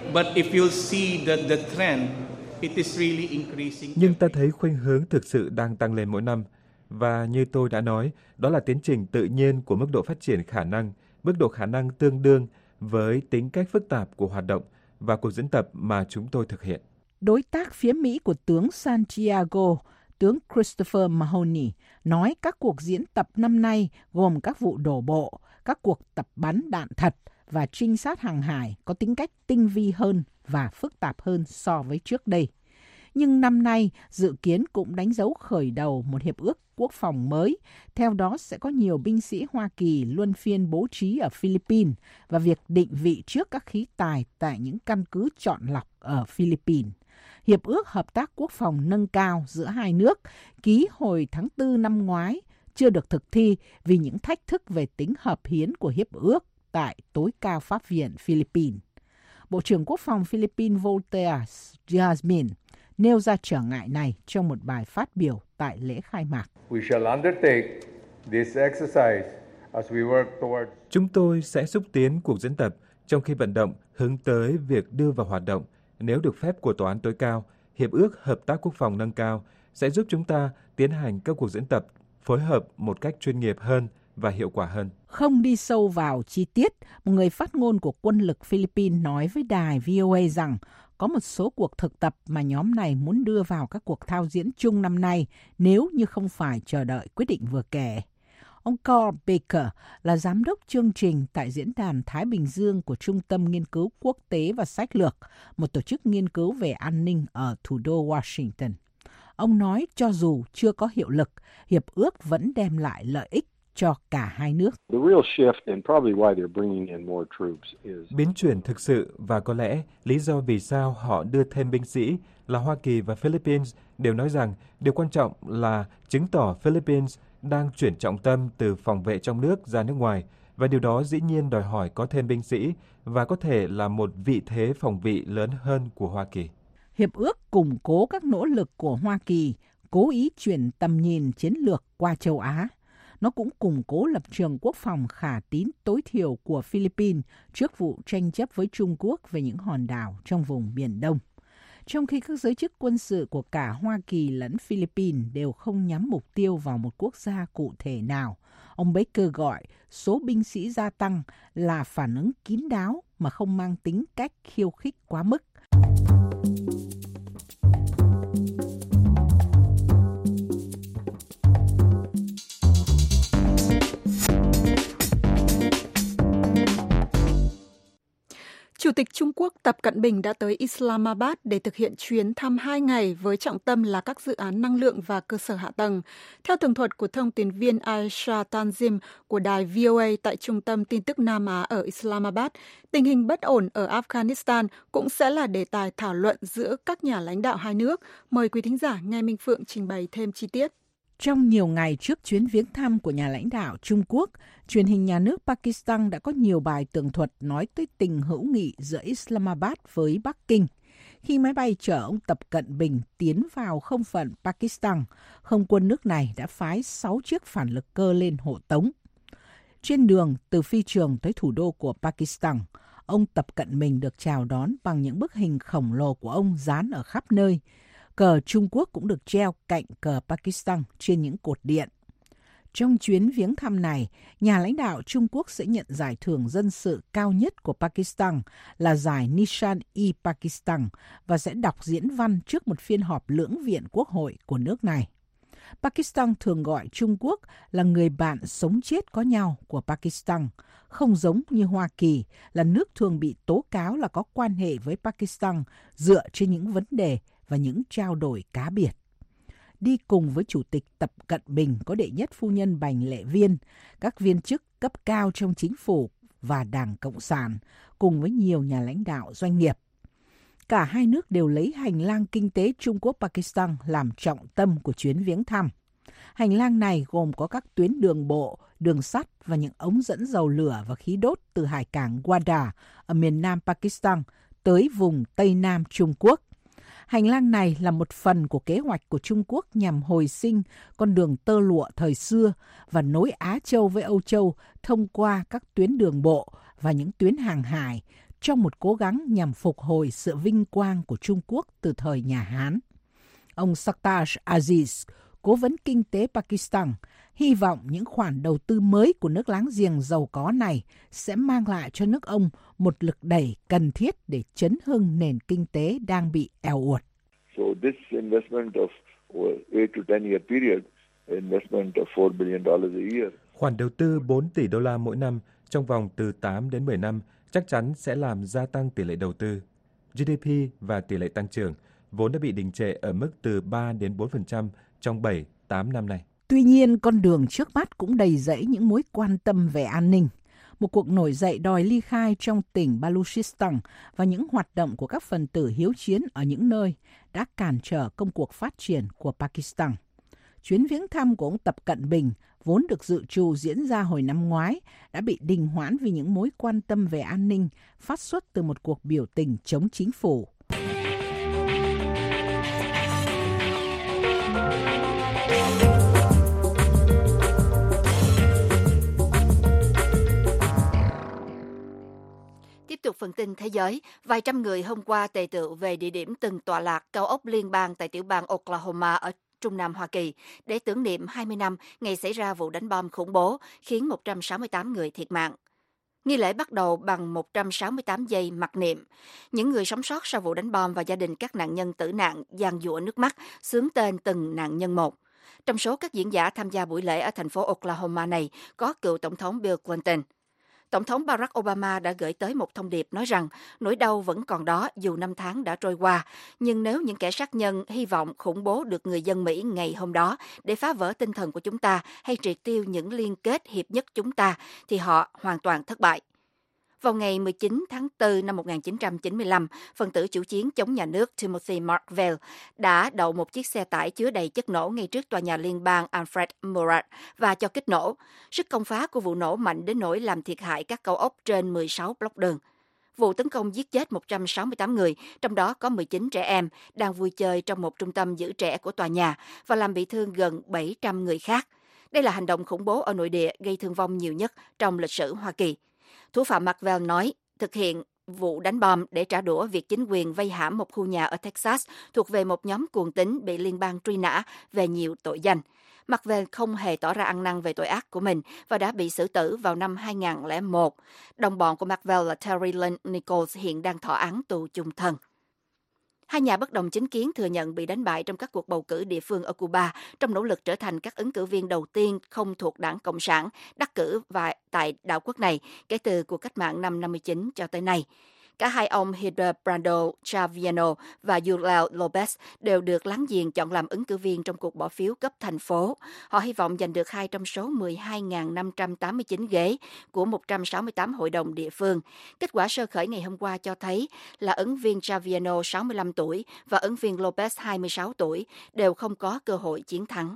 Speaker 5: Nhưng ta thấy khuynh hướng thực sự đang tăng lên mỗi năm. Và như tôi đã nói, đó là tiến trình tự nhiên của mức độ phát triển khả năng, mức độ khả năng tương đương với tính cách phức tạp của hoạt động và cuộc diễn tập mà chúng tôi thực hiện.
Speaker 9: Đối tác phía Mỹ của tướng Santiago, tướng Christopher Mahoney, nói các cuộc diễn tập năm nay gồm các vụ đổ bộ, các cuộc tập bắn đạn thật và trinh sát hàng hải có tính cách tinh vi hơn và phức tạp hơn so với trước đây. Nhưng năm nay dự kiến cũng đánh dấu khởi đầu một hiệp ước quốc phòng mới. Theo đó sẽ có nhiều binh sĩ Hoa Kỳ luân phiên bố trí ở Philippines và việc định vị trước các khí tài tại những căn cứ chọn lọc ở Philippines. Hiệp ước hợp tác quốc phòng nâng cao giữa hai nước ký hồi tháng 4 năm ngoái chưa được thực thi vì những thách thức về tính hợp hiến của hiệp ước tại tối cao pháp viện Philippines. Bộ trưởng Quốc phòng Philippines Voltaire Jasmine nêu ra trở ngại này trong một bài phát biểu tại lễ khai mạc.
Speaker 5: Chúng tôi sẽ xúc tiến cuộc diễn tập trong khi vận động hướng tới việc đưa vào hoạt động. Nếu được phép của Tòa án tối cao, Hiệp ước Hợp tác Quốc phòng nâng cao sẽ giúp chúng ta tiến hành các cuộc diễn tập phối hợp một cách chuyên nghiệp hơn và hiệu quả hơn.
Speaker 9: Không đi sâu vào chi tiết, một người phát ngôn của quân lực Philippines nói với đài VOA rằng có một số cuộc thực tập mà nhóm này muốn đưa vào các cuộc thao diễn chung năm nay nếu như không phải chờ đợi quyết định vừa kể. Ông Carl Baker là giám đốc chương trình tại Diễn đàn Thái Bình Dương của Trung tâm Nghiên cứu Quốc tế và Sách lược, một tổ chức nghiên cứu về an ninh ở thủ đô Washington. Ông nói cho dù chưa có hiệu lực, hiệp ước vẫn đem lại lợi ích cho cả hai nước.
Speaker 5: Biến chuyển thực sự và có lẽ lý do vì sao họ đưa thêm binh sĩ là Hoa Kỳ và Philippines đều nói rằng điều quan trọng là chứng tỏ Philippines đang chuyển trọng tâm từ phòng vệ trong nước ra nước ngoài, và điều đó dĩ nhiên đòi hỏi có thêm binh sĩ và có thể là một vị thế phòng bị lớn hơn của Hoa Kỳ.
Speaker 9: Hiệp ước củng cố các nỗ lực của Hoa Kỳ, cố ý chuyển tầm nhìn chiến lược qua châu Á. Nó cũng củng cố lập trường quốc phòng khả tín tối thiểu của Philippines trước vụ tranh chấp với Trung Quốc về những hòn đảo trong vùng Biển Đông. Trong khi các giới chức quân sự của cả Hoa Kỳ lẫn Philippines đều không nhắm mục tiêu vào một quốc gia cụ thể nào, ông Baker gọi số binh sĩ gia tăng là phản ứng kín đáo mà không mang tính cách khiêu khích quá mức.
Speaker 1: Chủ tịch Trung Quốc Tập Cận Bình đã tới Islamabad để thực hiện chuyến thăm 2 ngày với trọng tâm là các dự án năng lượng và cơ sở hạ tầng. Theo tường thuật của thông tin viên Aisha Tanzim của đài VOA tại Trung tâm tin tức Nam Á ở Islamabad, tình hình bất ổn ở Afghanistan cũng sẽ là đề tài thảo luận giữa các nhà lãnh đạo hai nước. Mời quý thính giả nghe Minh Phượng trình bày thêm chi tiết.
Speaker 9: Trong nhiều ngày trước chuyến viếng thăm của nhà lãnh đạo Trung Quốc, truyền hình nhà nước Pakistan đã có nhiều bài tường thuật nói tới tình hữu nghị giữa Islamabad với Bắc Kinh. Khi máy bay chở ông Tập Cận Bình tiến vào không phận Pakistan, không quân nước này đã phái 6 chiếc phản lực cơ lên hộ tống. Trên đường từ phi trường tới thủ đô của Pakistan, ông Tập Cận Bình được chào đón bằng những bức hình khổng lồ của ông dán ở khắp nơi. Cờ Trung Quốc cũng được treo cạnh cờ Pakistan trên những cột điện. Trong chuyến viếng thăm này, nhà lãnh đạo Trung Quốc sẽ nhận giải thưởng dân sự cao nhất của Pakistan là giải Nishan-e-Pakistan và sẽ đọc diễn văn trước một phiên họp lưỡng viện quốc hội của nước này. Pakistan thường gọi Trung Quốc là người bạn sống chết có nhau của Pakistan, không giống như Hoa Kỳ là nước thường bị tố cáo là có quan hệ với Pakistan dựa trên những vấn đề và những trao đổi cá biệt. Đi cùng với Chủ tịch Tập Cận Bình có đệ nhất phu nhân Bành Lệ Viên, các viên chức cấp cao trong chính phủ và Đảng Cộng sản, cùng với nhiều nhà lãnh đạo doanh nghiệp. Cả hai nước đều lấy hành lang kinh tế Trung Quốc-Pakistan làm trọng tâm của chuyến viếng thăm. Hành lang này gồm có các tuyến đường bộ, đường sắt và những ống dẫn dầu lửa và khí đốt từ hải cảng Gwadar ở miền nam Pakistan tới vùng Tây Nam Trung Quốc. Hành lang này là một phần của kế hoạch của Trung Quốc nhằm hồi sinh con đường tơ lụa thời xưa và nối Á Châu với Âu Châu thông qua các tuyến đường bộ và những tuyến hàng hải trong một cố gắng nhằm phục hồi sự vinh quang của Trung Quốc từ thời nhà Hán. Ông Sartaj Aziz, cố vấn kinh tế Pakistan, hy vọng những khoản đầu tư mới của nước láng giềng giàu có này sẽ mang lại cho nước ông một lực đẩy cần thiết để chấn hưng nền kinh tế đang bị eo uột.
Speaker 10: So this investment of 8 to 10 year period, investment of $4 billion a year.
Speaker 5: Khoản đầu tư 4 tỷ đô la mỗi năm trong vòng từ 8 đến 10 năm chắc chắn sẽ làm gia tăng tỷ lệ đầu tư. GDP và tỷ lệ tăng trưởng vốn đã bị đình trệ ở mức từ 3 đến 4% trong 7-8 năm nay.
Speaker 9: Tuy nhiên, con đường trước mắt cũng đầy rẫy những mối quan tâm về an ninh. Một cuộc nổi dậy đòi ly khai trong tỉnh Baluchistan và những hoạt động của các phần tử hiếu chiến ở những nơi đã cản trở công cuộc phát triển của Pakistan. Chuyến viếng thăm của ông Tập Cận Bình vốn được dự trù diễn ra hồi năm ngoái đã bị đình hoãn vì những mối quan tâm về an ninh phát xuất từ một cuộc biểu tình chống chính phủ.
Speaker 2: Tiếp tục phần tin thế giới, vài trăm người hôm qua tề tựu về địa điểm từng tọa lạc cao ốc liên bang tại tiểu bang Oklahoma ở Trung Nam Hoa Kỳ để tưởng niệm 20 năm ngày xảy ra vụ đánh bom khủng bố khiến 168 người thiệt mạng. Nghi lễ bắt đầu bằng 168 giây mặc niệm. Những người sống sót sau vụ đánh bom và gia đình các nạn nhân tử nạn giàn giụa nước mắt xướng tên từng nạn nhân một. Trong số các diễn giả tham gia buổi lễ ở thành phố Oklahoma này có cựu Tổng thống Bill Clinton. Tổng thống Barack Obama đã gửi tới một thông điệp nói rằng nỗi đau vẫn còn đó dù năm tháng đã trôi qua, nhưng nếu những kẻ sát nhân hy vọng khủng bố được người dân Mỹ ngày hôm đó để phá vỡ tinh thần của chúng ta hay triệt tiêu những liên kết hiệp nhất chúng ta, thì họ hoàn toàn thất bại. Vào ngày 19 tháng 4 năm 1995, phần tử chủ chiến chống nhà nước Timothy McVeigh đã đậu một chiếc xe tải chứa đầy chất nổ ngay trước tòa nhà liên bang Alfred Murrah và cho kích nổ. Sức công phá của vụ nổ mạnh đến nỗi làm thiệt hại các cao ốc trên 16 block đường. Vụ tấn công giết chết 168 người, trong đó có 19 trẻ em đang vui chơi trong một trung tâm giữ trẻ của tòa nhà và làm bị thương gần 700 người khác. Đây là hành động khủng bố ở nội địa gây thương vong nhiều nhất trong lịch sử Hoa Kỳ. Thủ phạm McVeigh nói thực hiện vụ đánh bom để trả đũa việc chính quyền vây hãm một khu nhà ở Texas thuộc về một nhóm cuồng tín bị liên bang truy nã về nhiều tội danh. McVeigh không hề tỏ ra ăn năn về tội ác của mình và đã bị xử tử vào năm 2001. Đồng bọn của McVeigh là Terry Lynn Nichols hiện đang thọ án tù chung thân. Hai nhà bất đồng chính kiến thừa nhận bị đánh bại trong các cuộc bầu cử địa phương ở Cuba trong nỗ lực trở thành các ứng cử viên đầu tiên không thuộc Đảng Cộng sản đắc cử tại đảo quốc này kể từ cuộc cách mạng năm 59 cho tới nay. Cả hai ông Hildebrando Chaviano và Yulel Lopez đều được láng giềng chọn làm ứng cử viên trong cuộc bỏ phiếu cấp thành phố. Họ hy vọng giành được 2 trong số 12.589 ghế của 168 hội đồng địa phương. Kết quả sơ khởi ngày hôm qua cho thấy là ứng viên Chaviano 65 tuổi và ứng viên Lopez 26 tuổi đều không có cơ hội chiến thắng.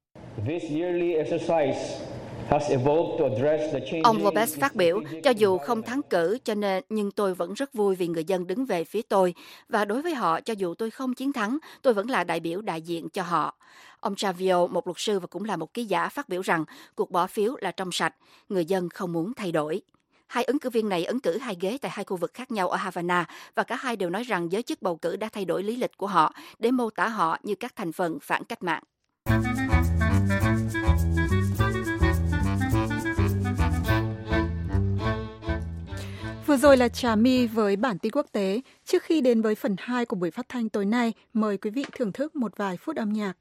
Speaker 2: Ông Lopez phát biểu, cho dù không thắng cử nhưng tôi vẫn rất vui vì người dân đứng về phía tôi, và đối với họ, cho dù tôi không chiến thắng, tôi vẫn là đại biểu đại diện cho họ. Ông Chavio, một luật sư và cũng là một ký giả, phát biểu rằng cuộc bỏ phiếu là trong sạch, người dân không muốn thay đổi. Hai ứng cử viên này ứng cử 2 ghế tại 2 khu vực khác nhau ở Havana, và cả hai đều nói rằng giới chức bầu cử đã thay đổi lý lịch của họ để mô tả họ như các thành phần phản cách mạng.
Speaker 1: Vừa rồi là Trà My với bản tin quốc tế. Trước khi đến với phần 2 của buổi phát thanh tối nay, mời quý vị thưởng thức một vài phút âm nhạc.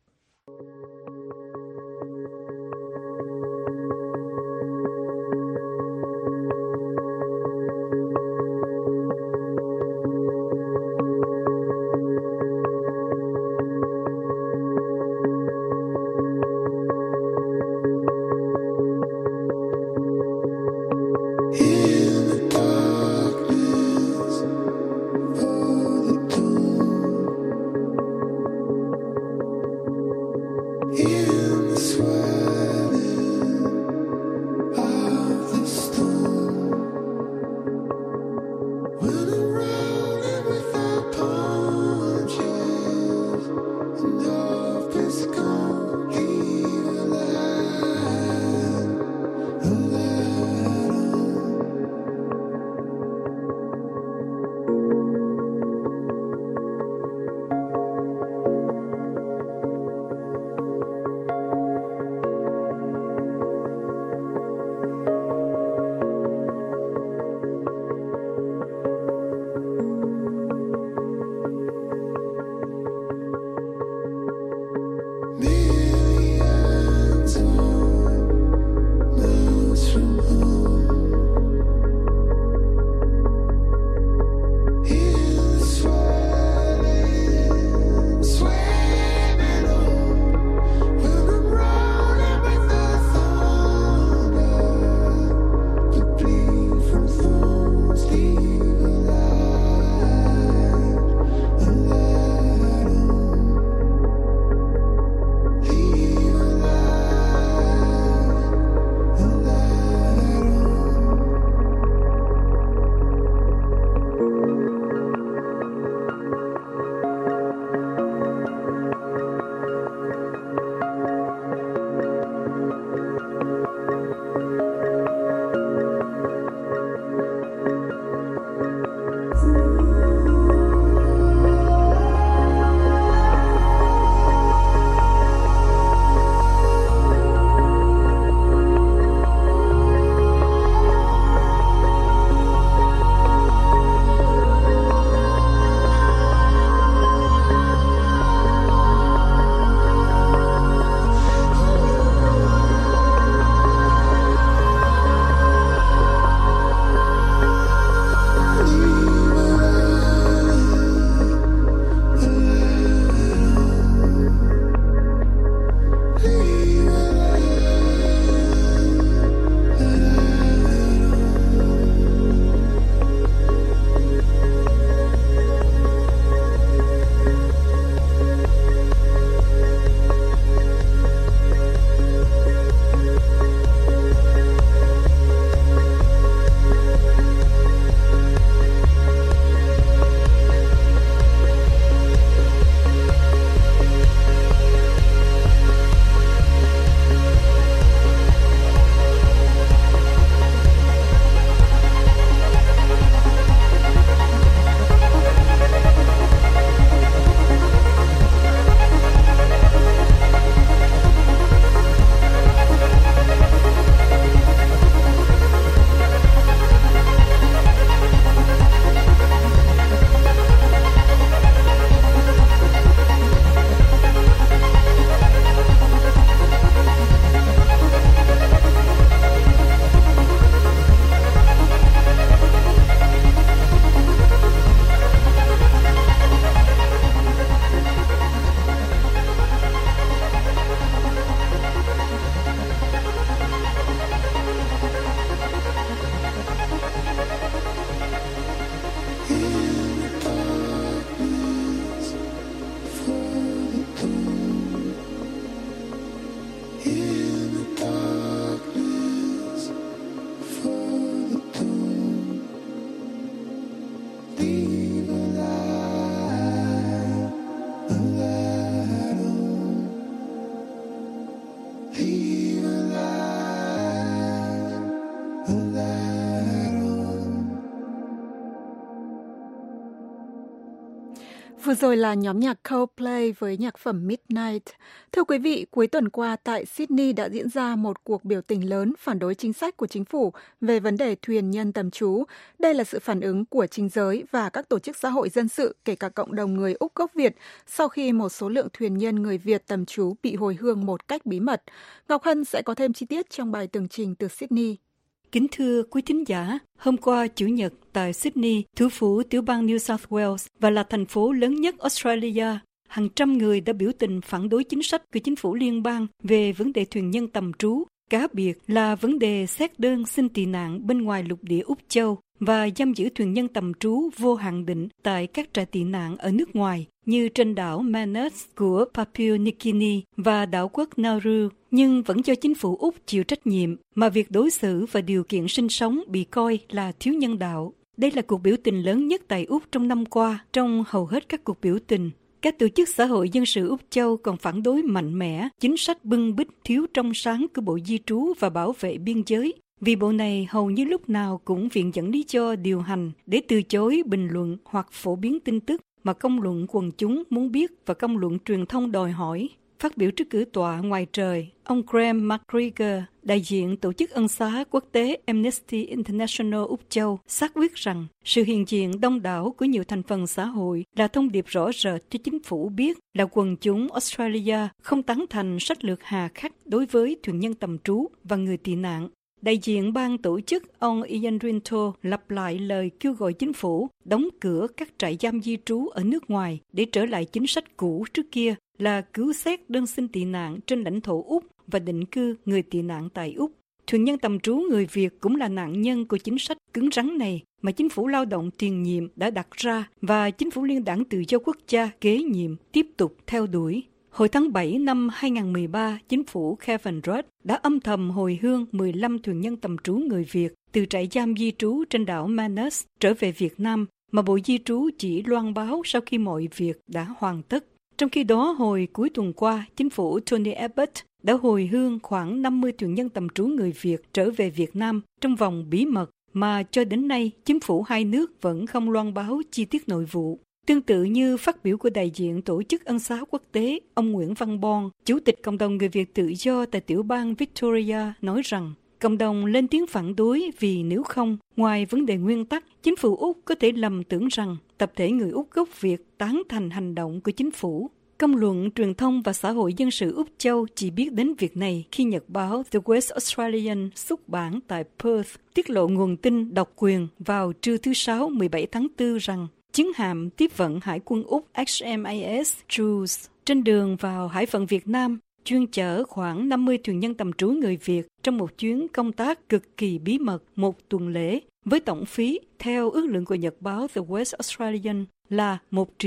Speaker 1: Vừa rồi là nhóm nhạc Coldplay với nhạc phẩm Midnight. Thưa quý vị, cuối tuần qua tại Sydney đã diễn ra một cuộc biểu tình lớn phản đối chính sách của chính phủ về vấn đề thuyền nhân tầm trú. Đây là sự phản ứng của chính giới và các tổ chức xã hội dân sự, kể cả cộng đồng người Úc gốc Việt, sau khi một số lượng thuyền nhân người Việt tầm trú bị hồi hương một cách bí mật. Ngọc Hân sẽ có thêm chi tiết trong bài tường trình từ Sydney.
Speaker 11: Kính thưa quý thính giả, hôm qua Chủ nhật tại Sydney, thủ phủ tiểu bang New South Wales và là thành phố lớn nhất Australia, hàng trăm người đã biểu tình phản đối chính sách của chính phủ liên bang về vấn đề thuyền nhân tầm trú, cá biệt là vấn đề xét đơn xin tị nạn bên ngoài lục địa Úc Châu và giam giữ thuyền nhân tầm trú vô hạn định tại các trại tị nạn ở nước ngoài như trên đảo Manus của Papua New Guinea và đảo quốc Nauru, nhưng vẫn do chính phủ Úc chịu trách nhiệm mà việc đối xử và điều kiện sinh sống bị coi là thiếu nhân đạo. Đây là cuộc biểu tình lớn nhất tại Úc trong năm qua trong hầu hết các cuộc biểu tình. Các tổ chức xã hội dân sự Úc Châu còn phản đối mạnh mẽ chính sách bưng bít thiếu trong sáng của Bộ Di trú và Bảo vệ biên giới, vì bộ này hầu như lúc nào cũng viện dẫn lý do điều hành để từ chối bình luận hoặc phổ biến tin tức mà công luận quần chúng muốn biết và công luận truyền thông đòi hỏi. Phát biểu trước cử tọa ngoài trời, ông Graham McGregor, đại diện tổ chức ân xá quốc tế Amnesty International Úc Châu, xác quyết rằng sự hiện diện đông đảo của nhiều thành phần xã hội là thông điệp rõ rệt cho chính phủ biết là quần chúng Australia không tán thành sách lược hà khắc đối với thuyền nhân tầm trú và người tị nạn. Đại diện ban tổ chức ông Ian Rinto lặp lại lời kêu gọi chính phủ đóng cửa các trại giam di trú ở nước ngoài để trở lại chính sách cũ trước kia là cứu xét đơn xin tị nạn trên lãnh thổ Úc và định cư người tị nạn tại Úc. Thuyền nhân tầm trú người Việt cũng là nạn nhân của chính sách cứng rắn này mà chính phủ lao động tiền nhiệm đã đặt ra và chính phủ liên đảng tự do quốc gia kế nhiệm tiếp tục theo đuổi. Hồi tháng 7 năm 2013, chính phủ Kevin Rudd đã âm thầm hồi hương 15 thuyền nhân tầm trú người Việt từ trại giam di trú trên đảo Manus trở về Việt Nam, mà Bộ Di trú chỉ loan báo sau khi mọi việc đã hoàn tất. Trong khi đó, hồi cuối tuần qua, chính phủ Tony Abbott đã hồi hương khoảng 50 thuyền nhân tầm trú người Việt trở về Việt Nam trong vòng bí mật mà cho đến nay chính phủ hai nước vẫn không loan báo chi tiết nội vụ. Tương tự như phát biểu của đại diện tổ chức ân xá quốc tế, ông Nguyễn Văn Bon, Chủ tịch Cộng đồng Người Việt Tự do tại tiểu bang Victoria, nói rằng cộng đồng lên tiếng phản đối vì nếu không, ngoài vấn đề nguyên tắc, chính phủ Úc có thể lầm tưởng rằng tập thể người Úc gốc Việt tán thành hành động của chính phủ. Công luận, truyền thông và xã hội dân sự Úc Châu chỉ biết đến việc này khi nhật báo The West Australian xuất bản tại Perth tiết lộ nguồn tin độc quyền vào trưa thứ Sáu 17 tháng 4 rằng chiến hạm tiếp vận Hải quân Úc HMAS Jules trên đường vào hải phận Việt Nam chuyên chở khoảng 50 thuyền nhân tầm trú người Việt trong một chuyến công tác cực kỳ bí mật một tuần lễ với tổng phí theo ước lượng của nhật báo The West Australian là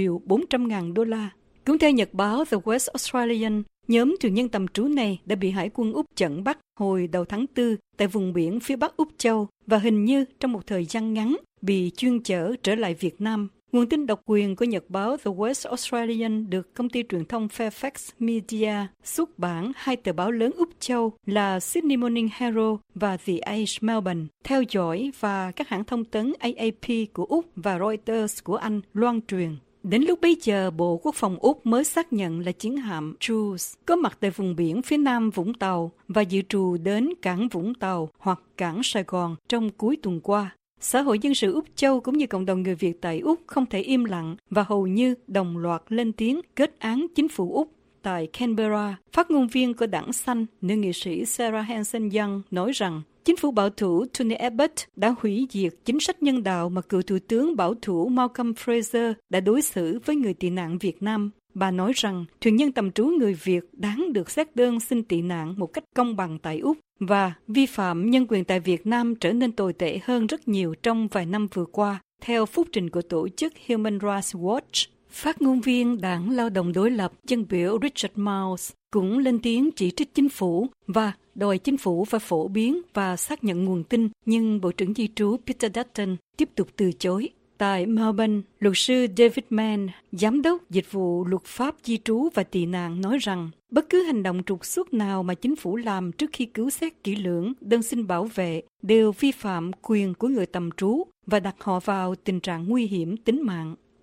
Speaker 11: $1.400.000. Cũng theo nhật báo The West Australian, nhóm thuyền nhân tầm trú này đã bị Hải quân Úc chặn bắt hồi đầu tháng 4 tại vùng biển phía bắc Úc Châu và hình như trong một thời gian ngắn bị chuyên chở trở lại Việt Nam. Nguồn tin độc quyền của nhật báo The West Australian được công ty truyền thông Fairfax Media xuất bản hai tờ báo lớn Úc Châu là Sydney Morning Herald và The Age Melbourne theo dõi và các hãng thông tấn AAP của Úc và Reuters của Anh loan truyền. Đến lúc bấy giờ, Bộ Quốc phòng Úc mới xác nhận là chiến hạm Jules có mặt tại vùng biển phía nam Vũng Tàu và dự trù đến cảng Vũng Tàu hoặc cảng Sài Gòn trong cuối tuần qua. Xã hội dân sự Úc Châu cũng như cộng đồng người Việt tại Úc không thể im lặng và hầu như đồng loạt lên tiếng kết án chính phủ Úc. Tại Canberra, phát ngôn viên của Đảng Xanh, nữ nghị sĩ Sarah Hanson-Young nói rằng chính phủ bảo thủ Tony Abbott đã hủy diệt chính sách nhân đạo mà cựu thủ tướng bảo thủ Malcolm Fraser đã đối xử với người tị nạn Việt Nam. Bà nói rằng thuyền nhân tầm trú người Việt đáng được xét đơn xin tị nạn một cách công bằng tại Úc và vi phạm nhân quyền tại Việt Nam trở nên tồi tệ hơn rất nhiều trong vài năm vừa qua, theo phúc trình của tổ chức Human Rights Watch. Phát ngôn viên Đảng Lao động đối lập dân biểu Richard Marles cũng lên tiếng chỉ trích chính phủ và đòi chính phủ phải phổ biến và xác nhận nguồn tin, nhưng Bộ trưởng Di trú Peter Dutton tiếp tục từ chối. Tại Melbourne, luật sư David Mann, giám đốc dịch vụ luật pháp di trú và tị nạn nói rằng bất cứ hành động trục xuất nào mà chính phủ làm trước khi cứu xét kỹ lưỡng đơn xin bảo vệ đều vi phạm quyền của người tạm trú và đặt họ vào tình trạng nguy hiểm tính mạng.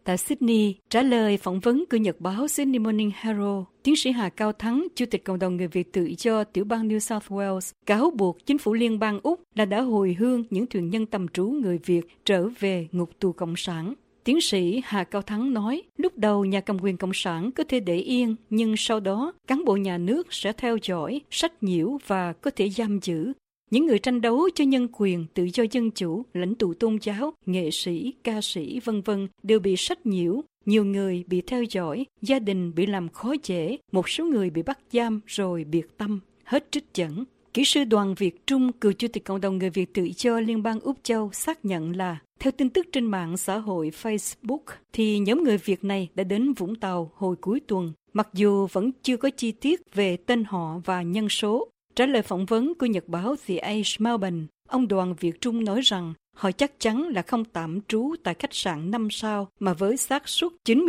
Speaker 11: Tại Sydney, trả lời phỏng vấn của nhật báo Sydney Morning Herald, tiến sĩ Hà Cao Thắng, Chủ tịch Cộng đồng Người Việt tự do tiểu bang New South Wales, cáo buộc chính phủ liên bang Úc là đã hồi hương những thuyền nhân tạm trú người Việt trở về ngục tù Cộng sản. Tiến sĩ Hà Cao Thắng nói, lúc đầu nhà cầm quyền Cộng sản có thể để yên, nhưng sau đó cán bộ nhà nước sẽ theo dõi, sách nhiễu và có thể giam giữ. Những người tranh đấu cho nhân quyền, tự do dân chủ, lãnh tụ tôn giáo, nghệ sĩ, ca sĩ, v.v. đều bị sách nhiễu. Nhiều người bị theo dõi, gia đình bị làm khó dễ, một số người bị bắt giam rồi biệt tâm. Hết trích dẫn. Kỹ sư Đoàn Việt Trung, cựu Chủ tịch Cộng đồng Người Việt tự do Liên bang Úc Châu xác nhận là, theo tin tức trên mạng xã hội Facebook, thì nhóm người Việt này đã đến Vũng Tàu hồi cuối tuần, mặc dù vẫn chưa có chi tiết về tên họ và nhân số. Trả lời phỏng vấn của nhật báo The Age Melbourne, ông Đoàn Việt Trung nói rằng họ chắc chắn là không tạm trú tại khách sạn 5 sao, mà với xác suất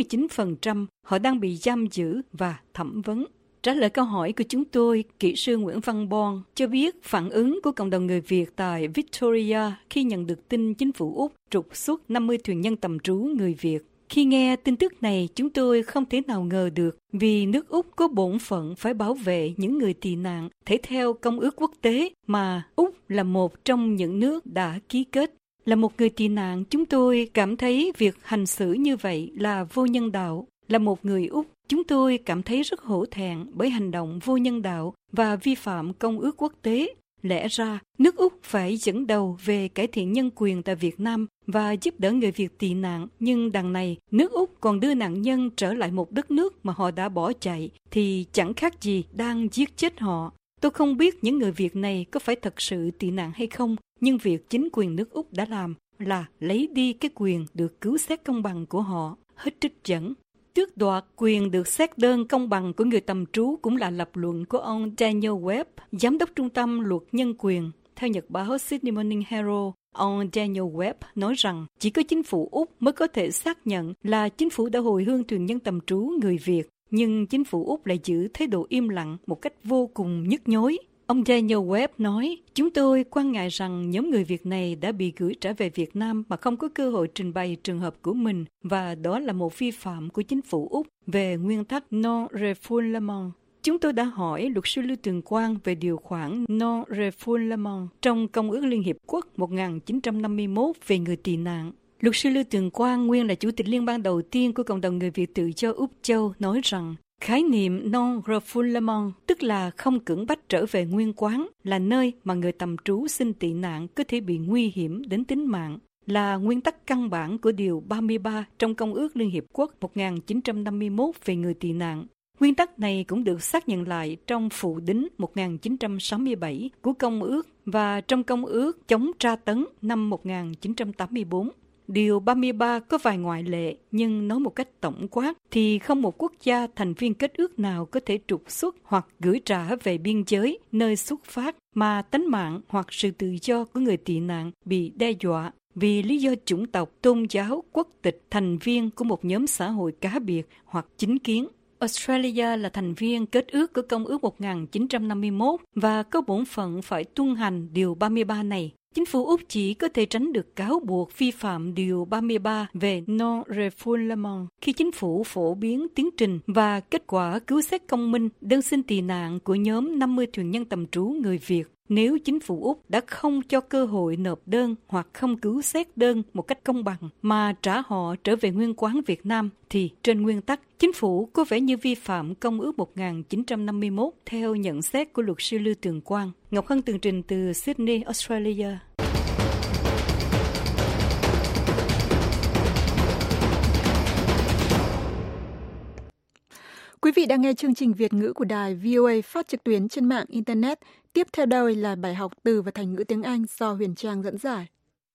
Speaker 11: 99% họ đang bị giam giữ và thẩm vấn. Trả lời câu hỏi của chúng tôi, kỹ sư Nguyễn Văn Bon cho biết phản ứng của cộng đồng người Việt tại Victoria khi nhận được tin chính phủ Úc trục xuất 50 thuyền nhân tạm trú người Việt. Khi nghe tin tức này, chúng tôi không thể nào ngờ được vì nước Úc có bổn phận phải bảo vệ những người tị nạn thể theo công ước quốc tế mà Úc là một trong những nước đã ký kết. Là một người tị nạn, chúng tôi cảm thấy việc hành xử như vậy là vô nhân đạo. Là một người Úc, chúng tôi cảm thấy rất hổ thẹn bởi hành động vô nhân đạo và vi phạm công ước quốc tế. Lẽ ra, nước Úc phải dẫn đầu về cải thiện nhân quyền tại Việt Nam và giúp đỡ người Việt tị nạn, nhưng đằng này, nước Úc còn đưa nạn nhân trở lại một đất nước mà họ đã bỏ chạy, thì chẳng khác gì đang giết chết họ. Tôi không biết những người Việt này có phải thật sự tị nạn hay không, nhưng việc chính quyền nước Úc đã làm là lấy đi cái quyền được cứu xét công bằng của họ. Hết trích dẫn. Tước đoạt quyền được xét đơn công bằng của người tạm trú cũng là lập luận của ông Daniel Webb, giám đốc trung tâm luật nhân quyền. Theo nhật báo Sydney Morning Herald, ông Daniel Webb nói rằng chỉ có chính phủ Úc mới có thể xác nhận là chính phủ đã hồi hương thuyền nhân tạm trú người Việt, nhưng chính phủ Úc lại giữ thái độ im lặng một cách vô cùng nhức nhối. Ông Daniel Webb nói, chúng tôi quan ngại rằng nhóm người Việt này đã bị gửi trở về Việt Nam mà không có cơ hội trình bày trường hợp của mình, và đó là một vi phạm của chính phủ Úc về nguyên tắc non-refoulement. Chúng tôi đã hỏi luật sư Lưu Tường Quang về điều khoản non-refoulement trong Công ước Liên Hiệp Quốc 1951 về người tị nạn. Luật sư Lưu Tường Quang, nguyên là chủ tịch liên bang đầu tiên của cộng đồng người Việt tự do Úc Châu, nói rằng khái niệm non-refoulement, tức là không cưỡng bách trở về nguyên quán, là nơi mà người tạm trú xin tị nạn có thể bị nguy hiểm đến tính mạng, là nguyên tắc căn bản của Điều 33 trong Công ước Liên Hiệp Quốc 1951 về người tị nạn. Nguyên tắc này cũng được xác nhận lại trong Phụ Đính 1967 của Công ước và trong Công ước chống tra tấn năm 1984. Điều 33 có vài ngoại lệ, nhưng nói một cách tổng quát thì không một quốc gia thành viên kết ước nào có thể trục xuất hoặc gửi trả về biên giới nơi xuất phát mà tánh mạng hoặc sự tự do của người tị nạn bị đe dọa vì lý do chủng tộc, tôn giáo, quốc tịch, thành viên của một nhóm xã hội cá biệt hoặc chính kiến. Australia là thành viên kết ước của Công ước 1951 và có bổn phận phải tuân hành Điều 33 này. Chính phủ Úc chỉ có thể tránh được cáo buộc vi phạm Điều 33 về non-refoulement khi chính phủ phổ biến tiến trình và kết quả cứu xét công minh đơn xin tị nạn của nhóm 50 thuyền nhân tạm trú người Việt. Nếu chính phủ Úc đã không cho cơ hội nộp đơn hoặc không cứu xét đơn một cách công bằng mà trả họ trở về nguyên quán Việt Nam, thì trên nguyên tắc, chính phủ có vẻ như vi phạm Công ước 1951 theo nhận xét của luật sư Lưu Tường Quang. Ngọc Hân tường trình từ Sydney, Australia.
Speaker 1: Quý vị đang nghe chương trình Việt ngữ của đài VOA phát trực tuyến trên mạng Internet. Tiếp theo đây là bài học từ và thành ngữ tiếng Anh do Huyền Trang dẫn giải.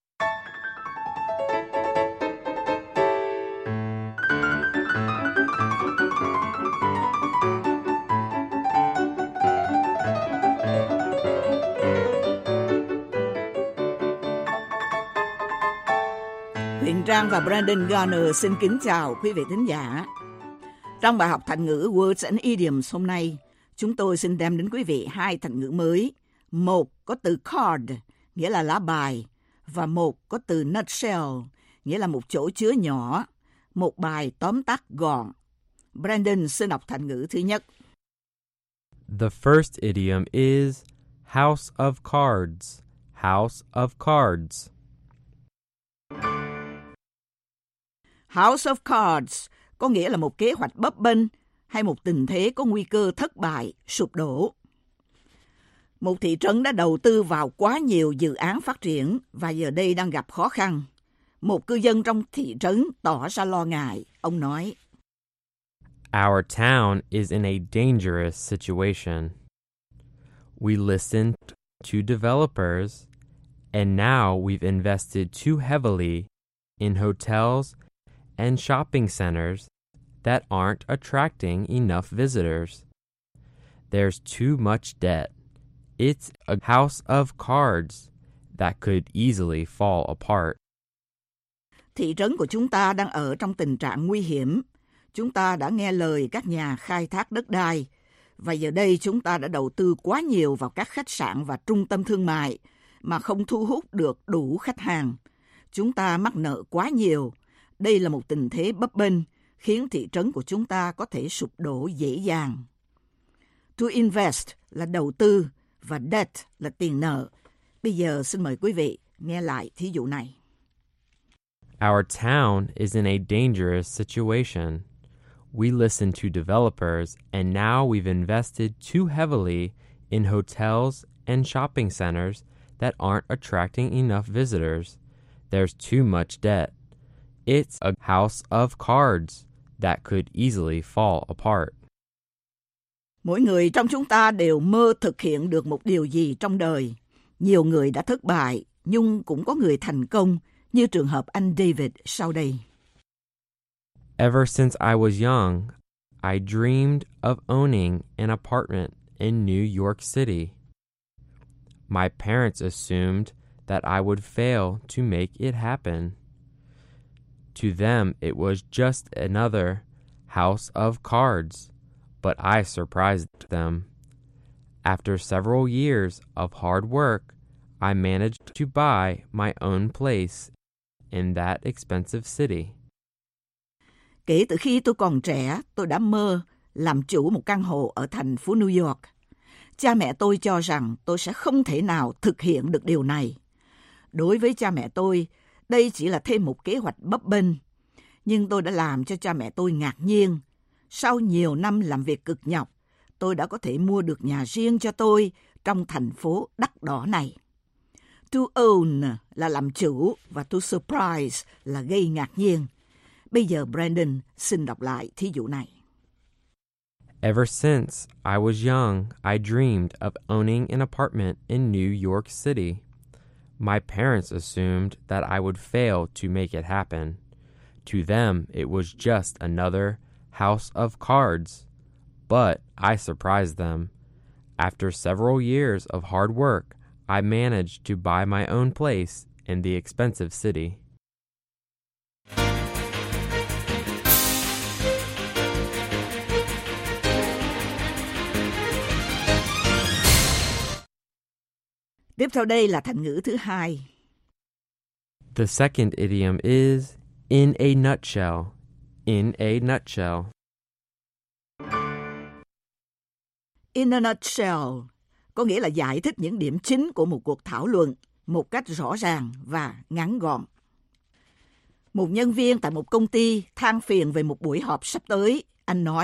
Speaker 12: Huyền Trang và Brandon Garner xin kính chào quý vị thính giả. Trong bài học thành ngữ Words and Idioms hôm nay, chúng tôi xin đem đến quý vị hai thành ngữ mới. Một có từ card, nghĩa là lá bài, và một có từ nutshell, nghĩa là một chỗ chứa nhỏ. một bài tóm tắt gọn. Brandon xin đọc thành ngữ thứ nhất.
Speaker 13: The first idiom is house of cards. House of cards.
Speaker 12: House of cards có nghĩa là một kế hoạch bấp bênh hay một tình thế có nguy cơ thất bại, sụp đổ. Một thị trấn đã đầu tư vào quá nhiều dự án phát triển và giờ đây đang gặp khó khăn. Một cư dân trong thị trấn tỏ ra lo ngại. Ông nói,
Speaker 13: Our town is in a dangerous situation. We listened to developers, and now we've invested too heavily in hotels and shopping centers that aren't attracting enough visitors. There's too much debt. It's a house of cards that could easily fall apart.
Speaker 12: Thị trấn của chúng ta đang ở trong tình trạng nguy hiểm. Chúng ta đã nghe lời các nhà khai thác đất đai, và giờ đây chúng ta đã đầu tư quá nhiều vào các khách sạn và trung tâm thương mại mà không thu hút được đủ khách hàng. Chúng ta mắc nợ quá nhiều. Đây là một tình thế bấp bênh, khiến thị trấn của chúng ta có thể sụp đổ dễ dàng. To invest là đầu tư và debt là tiền nợ. Bây giờ xin mời quý vị nghe lại thí dụ này.
Speaker 13: Our town is in a dangerous situation. We listened to developers, and now we've invested too heavily in hotels and shopping centers that aren't attracting enough visitors. There's too much debt. It's a house of cards that could easily fall apart.
Speaker 12: Mỗi người trong chúng ta đều mơ thực hiện được một điều gì trong đời. Nhiều người đã thất bại, nhưng cũng có người thành công, như trường hợp anh David sau đây.
Speaker 13: Ever since I was young, I dreamed of owning an apartment in New York City. My parents assumed that I would fail to make it happen. To them, it was just another house of cards, but I surprised them. After several years of hard work, I managed to buy my own place in that expensive city.
Speaker 12: Kể từ khi tôi còn trẻ, tôi đã mơ làm chủ một căn hộ ở thành phố New York. Cha mẹ tôi cho rằng tôi sẽ không thể nào thực hiện được điều này. Đối với cha mẹ tôi, đây chỉ là thêm một kế hoạch bấp bênh. Nhưng tôi đã làm cho cha mẹ tôi ngạc nhiên. Sau nhiều năm làm việc cực nhọc, tôi đã có thể mua được nhà riêng cho tôi trong thành phố đắt đỏ này. To own là làm chủ và to surprise là gây ngạc nhiên. Bây giờ Brandon xin đọc lại thí dụ này.
Speaker 13: Ever since I was young, I dreamed of owning an apartment in New York City. My parents assumed that I would fail to make it happen. To them, it was just another house of cards, but I surprised them. After several years of hard work, I managed to buy my own place in the expensive city.
Speaker 12: Tiếp theo đây là thành ngữ thứ hai.
Speaker 13: The second idiom is in a nutshell. In a nutshell.
Speaker 12: In a nutshell có nghĩa là giải thích những điểm chính của một cuộc thảo luận một cách rõ ràng và ngắn gọn. Một nhân viên tại một công ty than phiền về một buổi họp sắp tới. Anh nói,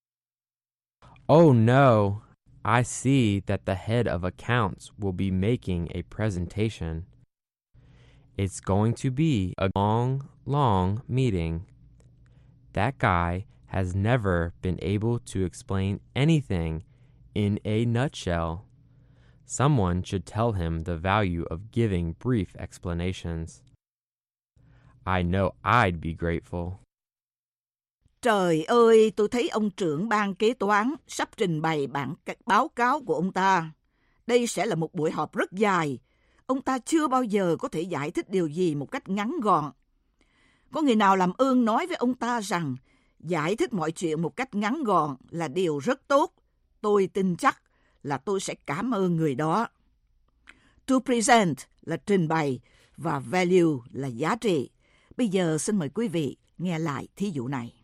Speaker 13: Oh no, I see that the head of accounts will be making a presentation. It's going to be a long meeting. That guy has never been able to explain anything in a nutshell. Someone should tell him the value of giving brief explanations. I know I'd be grateful.
Speaker 12: Trời ơi, tôi thấy ông trưởng ban kế toán sắp trình bày bản báo cáo của ông ta. Đây sẽ là một buổi họp rất dài. Ông ta chưa bao giờ có thể giải thích điều gì một cách ngắn gọn. Có người nào làm ơn nói với ông ta rằng giải thích mọi chuyện một cách ngắn gọn là điều rất tốt. Tôi tin chắc là tôi sẽ cảm ơn người đó. To present là trình bày và value là giá trị. Bây giờ xin mời quý vị Nghe lại thí dụ này.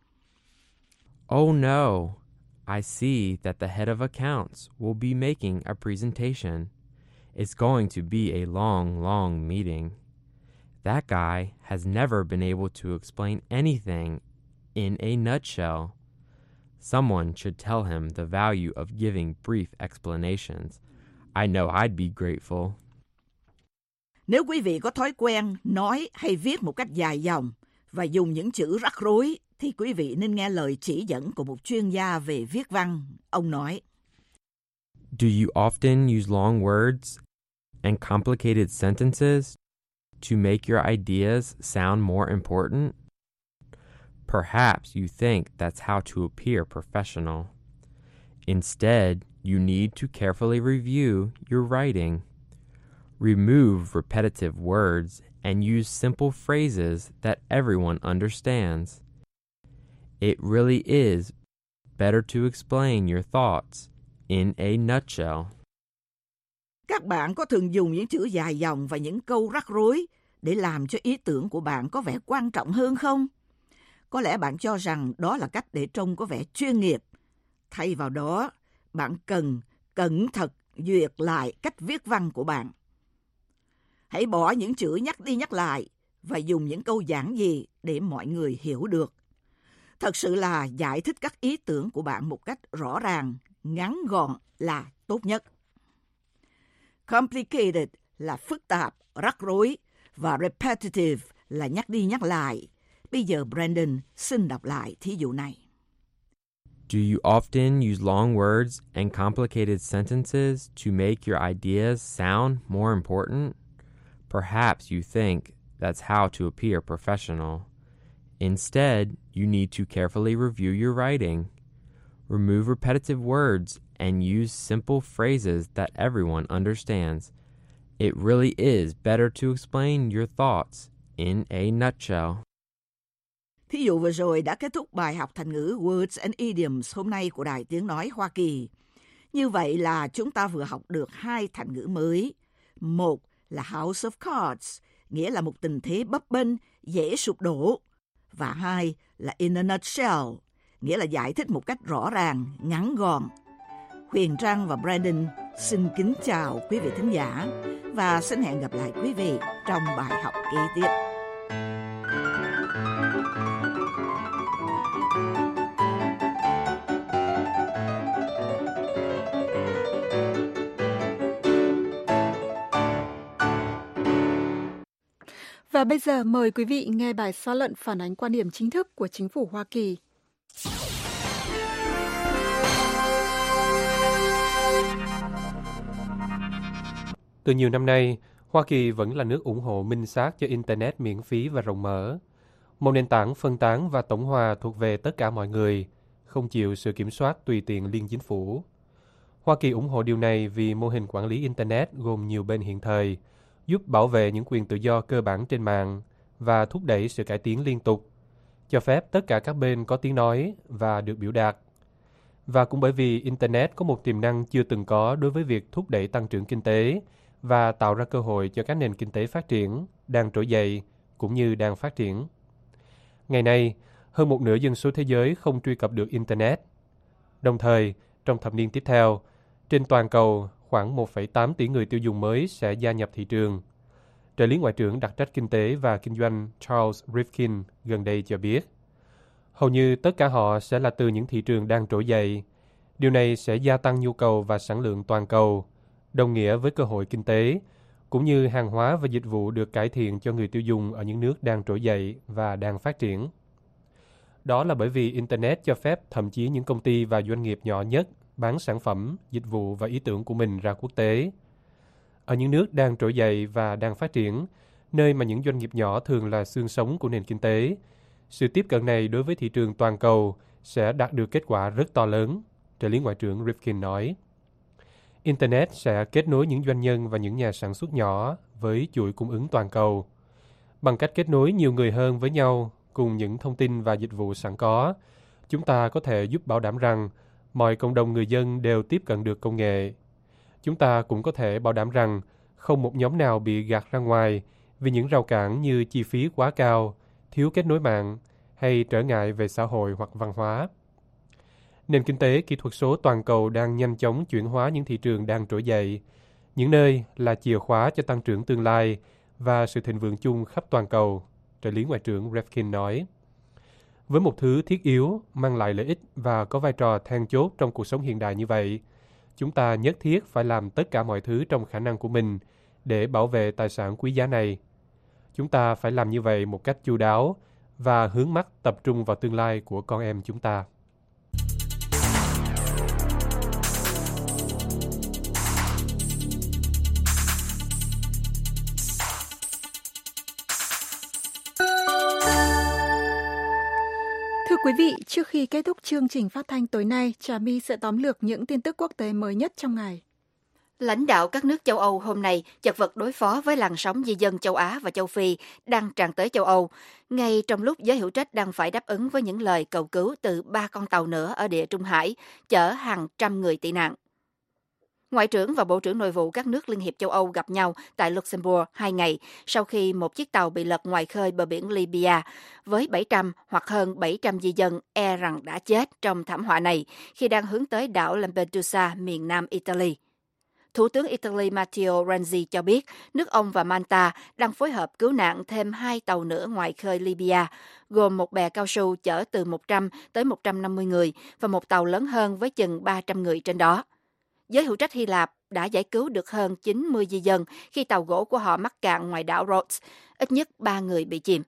Speaker 13: Oh no, I see that the head of accounts will be making a presentation. It's going to be a long meeting. That guy has never been able to explain anything in a nutshell. Someone should tell him the value of giving brief explanations. I know I'd be grateful.
Speaker 12: Nếu quý vị có thói quen nói hay viết một cách dài dòng và dùng những chữ rắc rối, thì quý vị nên nghe lời chỉ dẫn của một chuyên gia về viết văn. Ông nói,
Speaker 13: Do you often use long words and complicated sentences to make your ideas sound more important? Perhaps you think that's how to appear professional. Instead, you need to carefully review your writing. Remove repetitive words and use simple phrases that everyone understands. It really is better to explain your thoughts in a nutshell.
Speaker 12: Các bạn có thường dùng những chữ dài dòng và những câu rắc rối để làm cho ý tưởng của bạn có vẻ quan trọng hơn không? Có lẽ bạn cho rằng đó là cách để trông có vẻ chuyên nghiệp. Thay vào đó, bạn cần cẩn thận duyệt lại cách viết văn của bạn. Hãy bỏ những chữ nhắc đi nhắc lại và dùng những câu giản dị để mọi người hiểu được. Thật sự là giải thích các ý tưởng của bạn một cách rõ ràng, ngắn gọn là tốt nhất. Complicated là phức tạp, rắc rối, và repetitive là nhắc đi nhắc lại. Bây giờ Brandon xin đọc lại thí dụ này.
Speaker 13: Do you often use long words and complicated sentences to make your ideas sound more important? Perhaps you think that's how to appear professional. Instead, you need to carefully review your writing. Remove repetitive words and use simple phrases that everyone understands. It really is better to explain your thoughts in a nutshell.
Speaker 12: Thí dụ vừa rồi đã kết thúc bài học thành ngữ Words and Idioms hôm nay của Đài Tiếng Nói Hoa Kỳ. Như vậy là chúng ta vừa học được 2 thành ngữ mới. Một là House of Cards, nghĩa là một tình thế bấp bênh, dễ sụp đổ. Và 2 là In a nutshell, nghĩa là giải thích một cách rõ ràng, ngắn gọn. Huyền Trang và Brandon xin kính chào quý vị thính giả và xin hẹn gặp lại quý vị trong bài học kế tiếp.
Speaker 1: Và bây giờ mời quý vị nghe bài xã luận phản ánh quan điểm chính thức của chính phủ Hoa Kỳ.
Speaker 14: Từ nhiều năm nay, Hoa Kỳ vẫn là nước ủng hộ minh xác cho Internet miễn phí và rộng mở. Một nền tảng phân tán và tổng hòa thuộc về tất cả mọi người, không chịu sự kiểm soát tùy tiện liên chính phủ. Hoa Kỳ ủng hộ điều này vì mô hình quản lý Internet gồm nhiều bên hiện thời, giúp bảo vệ những quyền tự do cơ bản trên mạng và thúc đẩy sự cải tiến liên tục, cho phép tất cả các bên có tiếng nói và được biểu đạt. Và cũng bởi vì Internet có một tiềm năng chưa từng có đối với việc thúc đẩy tăng trưởng kinh tế và tạo ra cơ hội cho các nền kinh tế phát triển, đang trỗi dậy cũng như đang phát triển. Ngày nay, hơn một nửa dân số thế giới không truy cập được Internet. Đồng thời, trong thập niên tiếp theo, trên toàn cầu, khoảng 1,8 tỷ người tiêu dùng mới sẽ gia nhập thị trường. Trợ lý Ngoại trưởng đặc trách Kinh tế và Kinh doanh Charles Rifkin gần đây cho biết, hầu như tất cả họ sẽ là từ những thị trường đang trỗi dậy. Điều này sẽ gia tăng nhu cầu và sản lượng toàn cầu, đồng nghĩa với cơ hội kinh tế, cũng như hàng hóa và dịch vụ được cải thiện cho người tiêu dùng ở những nước đang trỗi dậy và đang phát triển. Đó là bởi vì Internet cho phép thậm chí những công ty và doanh nghiệp nhỏ nhất bán sản phẩm, dịch vụ và ý tưởng của mình ra quốc tế. Ở những nước đang trỗi dậy và đang phát triển, nơi mà những doanh nghiệp nhỏ thường là xương sống của nền kinh tế, sự tiếp cận này đối với thị trường toàn cầu sẽ đạt được kết quả rất to lớn, trợ lý Ngoại trưởng Rifkin nói. Internet sẽ kết nối những doanh nhân và những nhà sản xuất nhỏ với chuỗi cung ứng toàn cầu. Bằng cách kết nối nhiều người hơn với nhau cùng những thông tin và dịch vụ sẵn có, chúng ta có thể giúp bảo đảm rằng mọi cộng đồng người dân đều tiếp cận được công nghệ. Chúng ta cũng có thể bảo đảm rằng không một nhóm nào bị gạt ra ngoài vì những rào cản như chi phí quá cao, thiếu kết nối mạng hay trở ngại về xã hội hoặc văn hóa. Nền kinh tế kỹ thuật số toàn cầu đang nhanh chóng chuyển hóa những thị trường đang trỗi dậy, những nơi là chìa khóa cho tăng trưởng tương lai và sự thịnh vượng chung khắp toàn cầu, trợ lý Ngoại trưởng Rifkin nói. Với một thứ thiết yếu, mang lại lợi ích và có vai trò then chốt trong cuộc sống hiện đại như vậy, chúng ta nhất thiết phải làm tất cả mọi thứ trong khả năng của mình để bảo vệ tài sản quý giá này. Chúng ta phải làm như vậy một cách chu đáo và hướng mắt tập trung vào tương lai của con em chúng ta.
Speaker 1: Thưa quý vị, trước khi kết thúc chương trình phát thanh tối nay, Trà My sẽ tóm lược những tin tức quốc tế mới nhất trong ngày.
Speaker 2: Lãnh đạo các nước châu Âu hôm nay chật vật đối phó với làn sóng di dân châu Á và châu Phi đang tràn tới châu Âu, ngay trong lúc giới hữu trách đang phải đáp ứng với những lời cầu cứu từ 3 con tàu nữa ở địa Trung Hải, chở hàng trăm người tị nạn. Ngoại trưởng và Bộ trưởng Nội vụ các nước Liên hiệp châu Âu gặp nhau tại Luxembourg 2 ngày sau khi một chiếc tàu bị lật ngoài khơi bờ biển Libya với 700 hoặc hơn 700 di dân e rằng đã chết trong thảm họa này khi đang hướng tới đảo Lampedusa, miền nam Italy. Thủ tướng Italy Matteo Renzi cho biết nước ông và Malta đang phối hợp cứu nạn thêm 2 tàu nữa ngoài khơi Libya, gồm một bè cao su chở từ 100 tới 150 người và một tàu lớn hơn với chừng 300 người trên đó. Giới hữu trách Hy Lạp đã giải cứu được hơn 90 di dân khi tàu gỗ của họ mắc cạn ngoài đảo Rhodes, ít nhất 3 người bị chìm.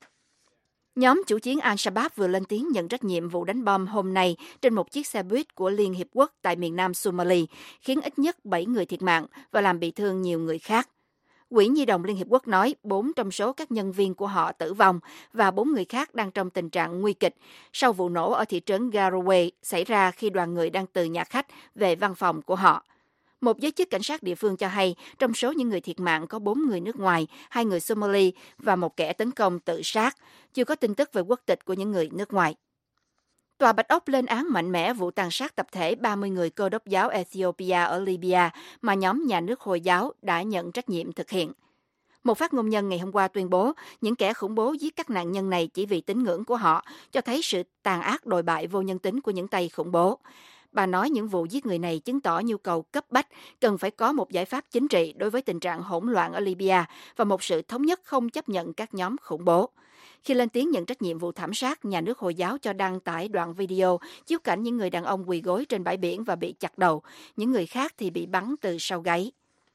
Speaker 2: Nhóm chủ chiến Al-Shabaab vừa lên tiếng nhận trách nhiệm vụ đánh bom hôm nay trên một chiếc xe buýt của Liên Hiệp Quốc tại miền nam Somalia, khiến ít nhất 7 người thiệt mạng và làm bị thương nhiều người khác. Quỹ Nhi đồng Liên Hiệp Quốc nói 4 trong số các nhân viên của họ tử vong và 4 người khác đang trong tình trạng nguy kịch sau vụ nổ ở thị trấn Garowe xảy ra khi đoàn người đang từ nhà khách về văn phòng của họ. Một giới chức cảnh sát địa phương cho hay trong số những người thiệt mạng có 4 người nước ngoài, 2 người Somali và một kẻ tấn công tự sát. Chưa có tin tức về quốc tịch của những người nước ngoài. Tòa Bạch Ốc lên án mạnh mẽ vụ tàn sát tập thể 30 người Cơ đốc giáo Ethiopia ở Libya mà nhóm nhà nước Hồi giáo đã nhận trách nhiệm thực hiện. Một phát ngôn nhân ngày hôm qua tuyên bố những kẻ khủng bố giết các nạn nhân này chỉ vì tín ngưỡng của họ, cho thấy sự tàn ác đồi bại vô nhân tính của những tay khủng bố. Bà nói những vụ giết người này chứng tỏ nhu cầu cấp bách cần phải có một giải pháp chính trị đối với tình trạng hỗn loạn ở Libya và một sự thống nhất không chấp nhận các nhóm khủng bố. Khi lên tiếng nhận trách nhiệm vụ thảm sát, nhà nước Hồi giáo cho đăng tải đoạn video chiếu cảnh những người đàn ông quỳ gối trên bãi biển và bị chặt đầu, những người khác thì bị bắn từ sau gáy.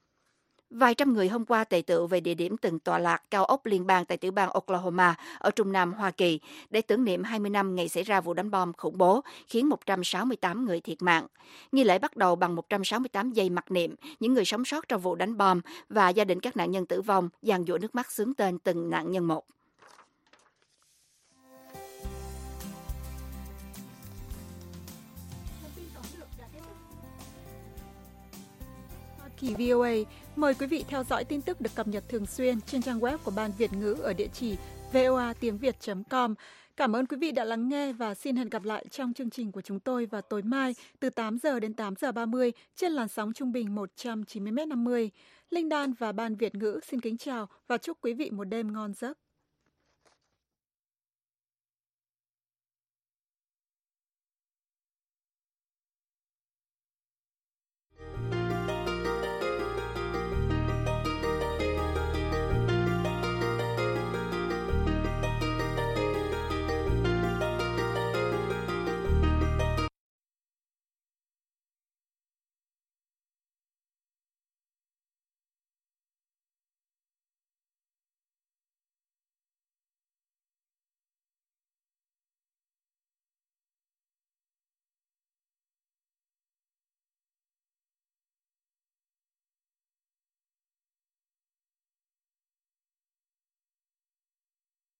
Speaker 2: Vài trăm người hôm qua tề tựu về địa điểm từng tọa lạc cao ốc liên bang tại tiểu bang Oklahoma ở trung nam Hoa Kỳ để tưởng niệm 20 năm ngày xảy ra vụ đánh bom khủng bố khiến 168 người thiệt mạng. Nghi lễ bắt đầu bằng 168 giây mặc niệm những người sống sót trong vụ đánh bom và gia đình các nạn nhân tử vong dàn dụa nước mắt xướng tên từng nạn nhân một.
Speaker 1: Kỳ VOA, mời quý vị theo dõi tin tức được cập nhật thường xuyên trên trang web của Ban Việt ngữ ở địa chỉ voatiengviet.com. Cảm ơn quý vị đã lắng nghe và xin hẹn gặp lại trong chương trình của chúng tôi vào tối mai từ 8 giờ đến 8 giờ 30 trên làn sóng trung bình 190m50. Linh Đan và Ban Việt ngữ xin kính chào và chúc quý vị một đêm ngon giấc.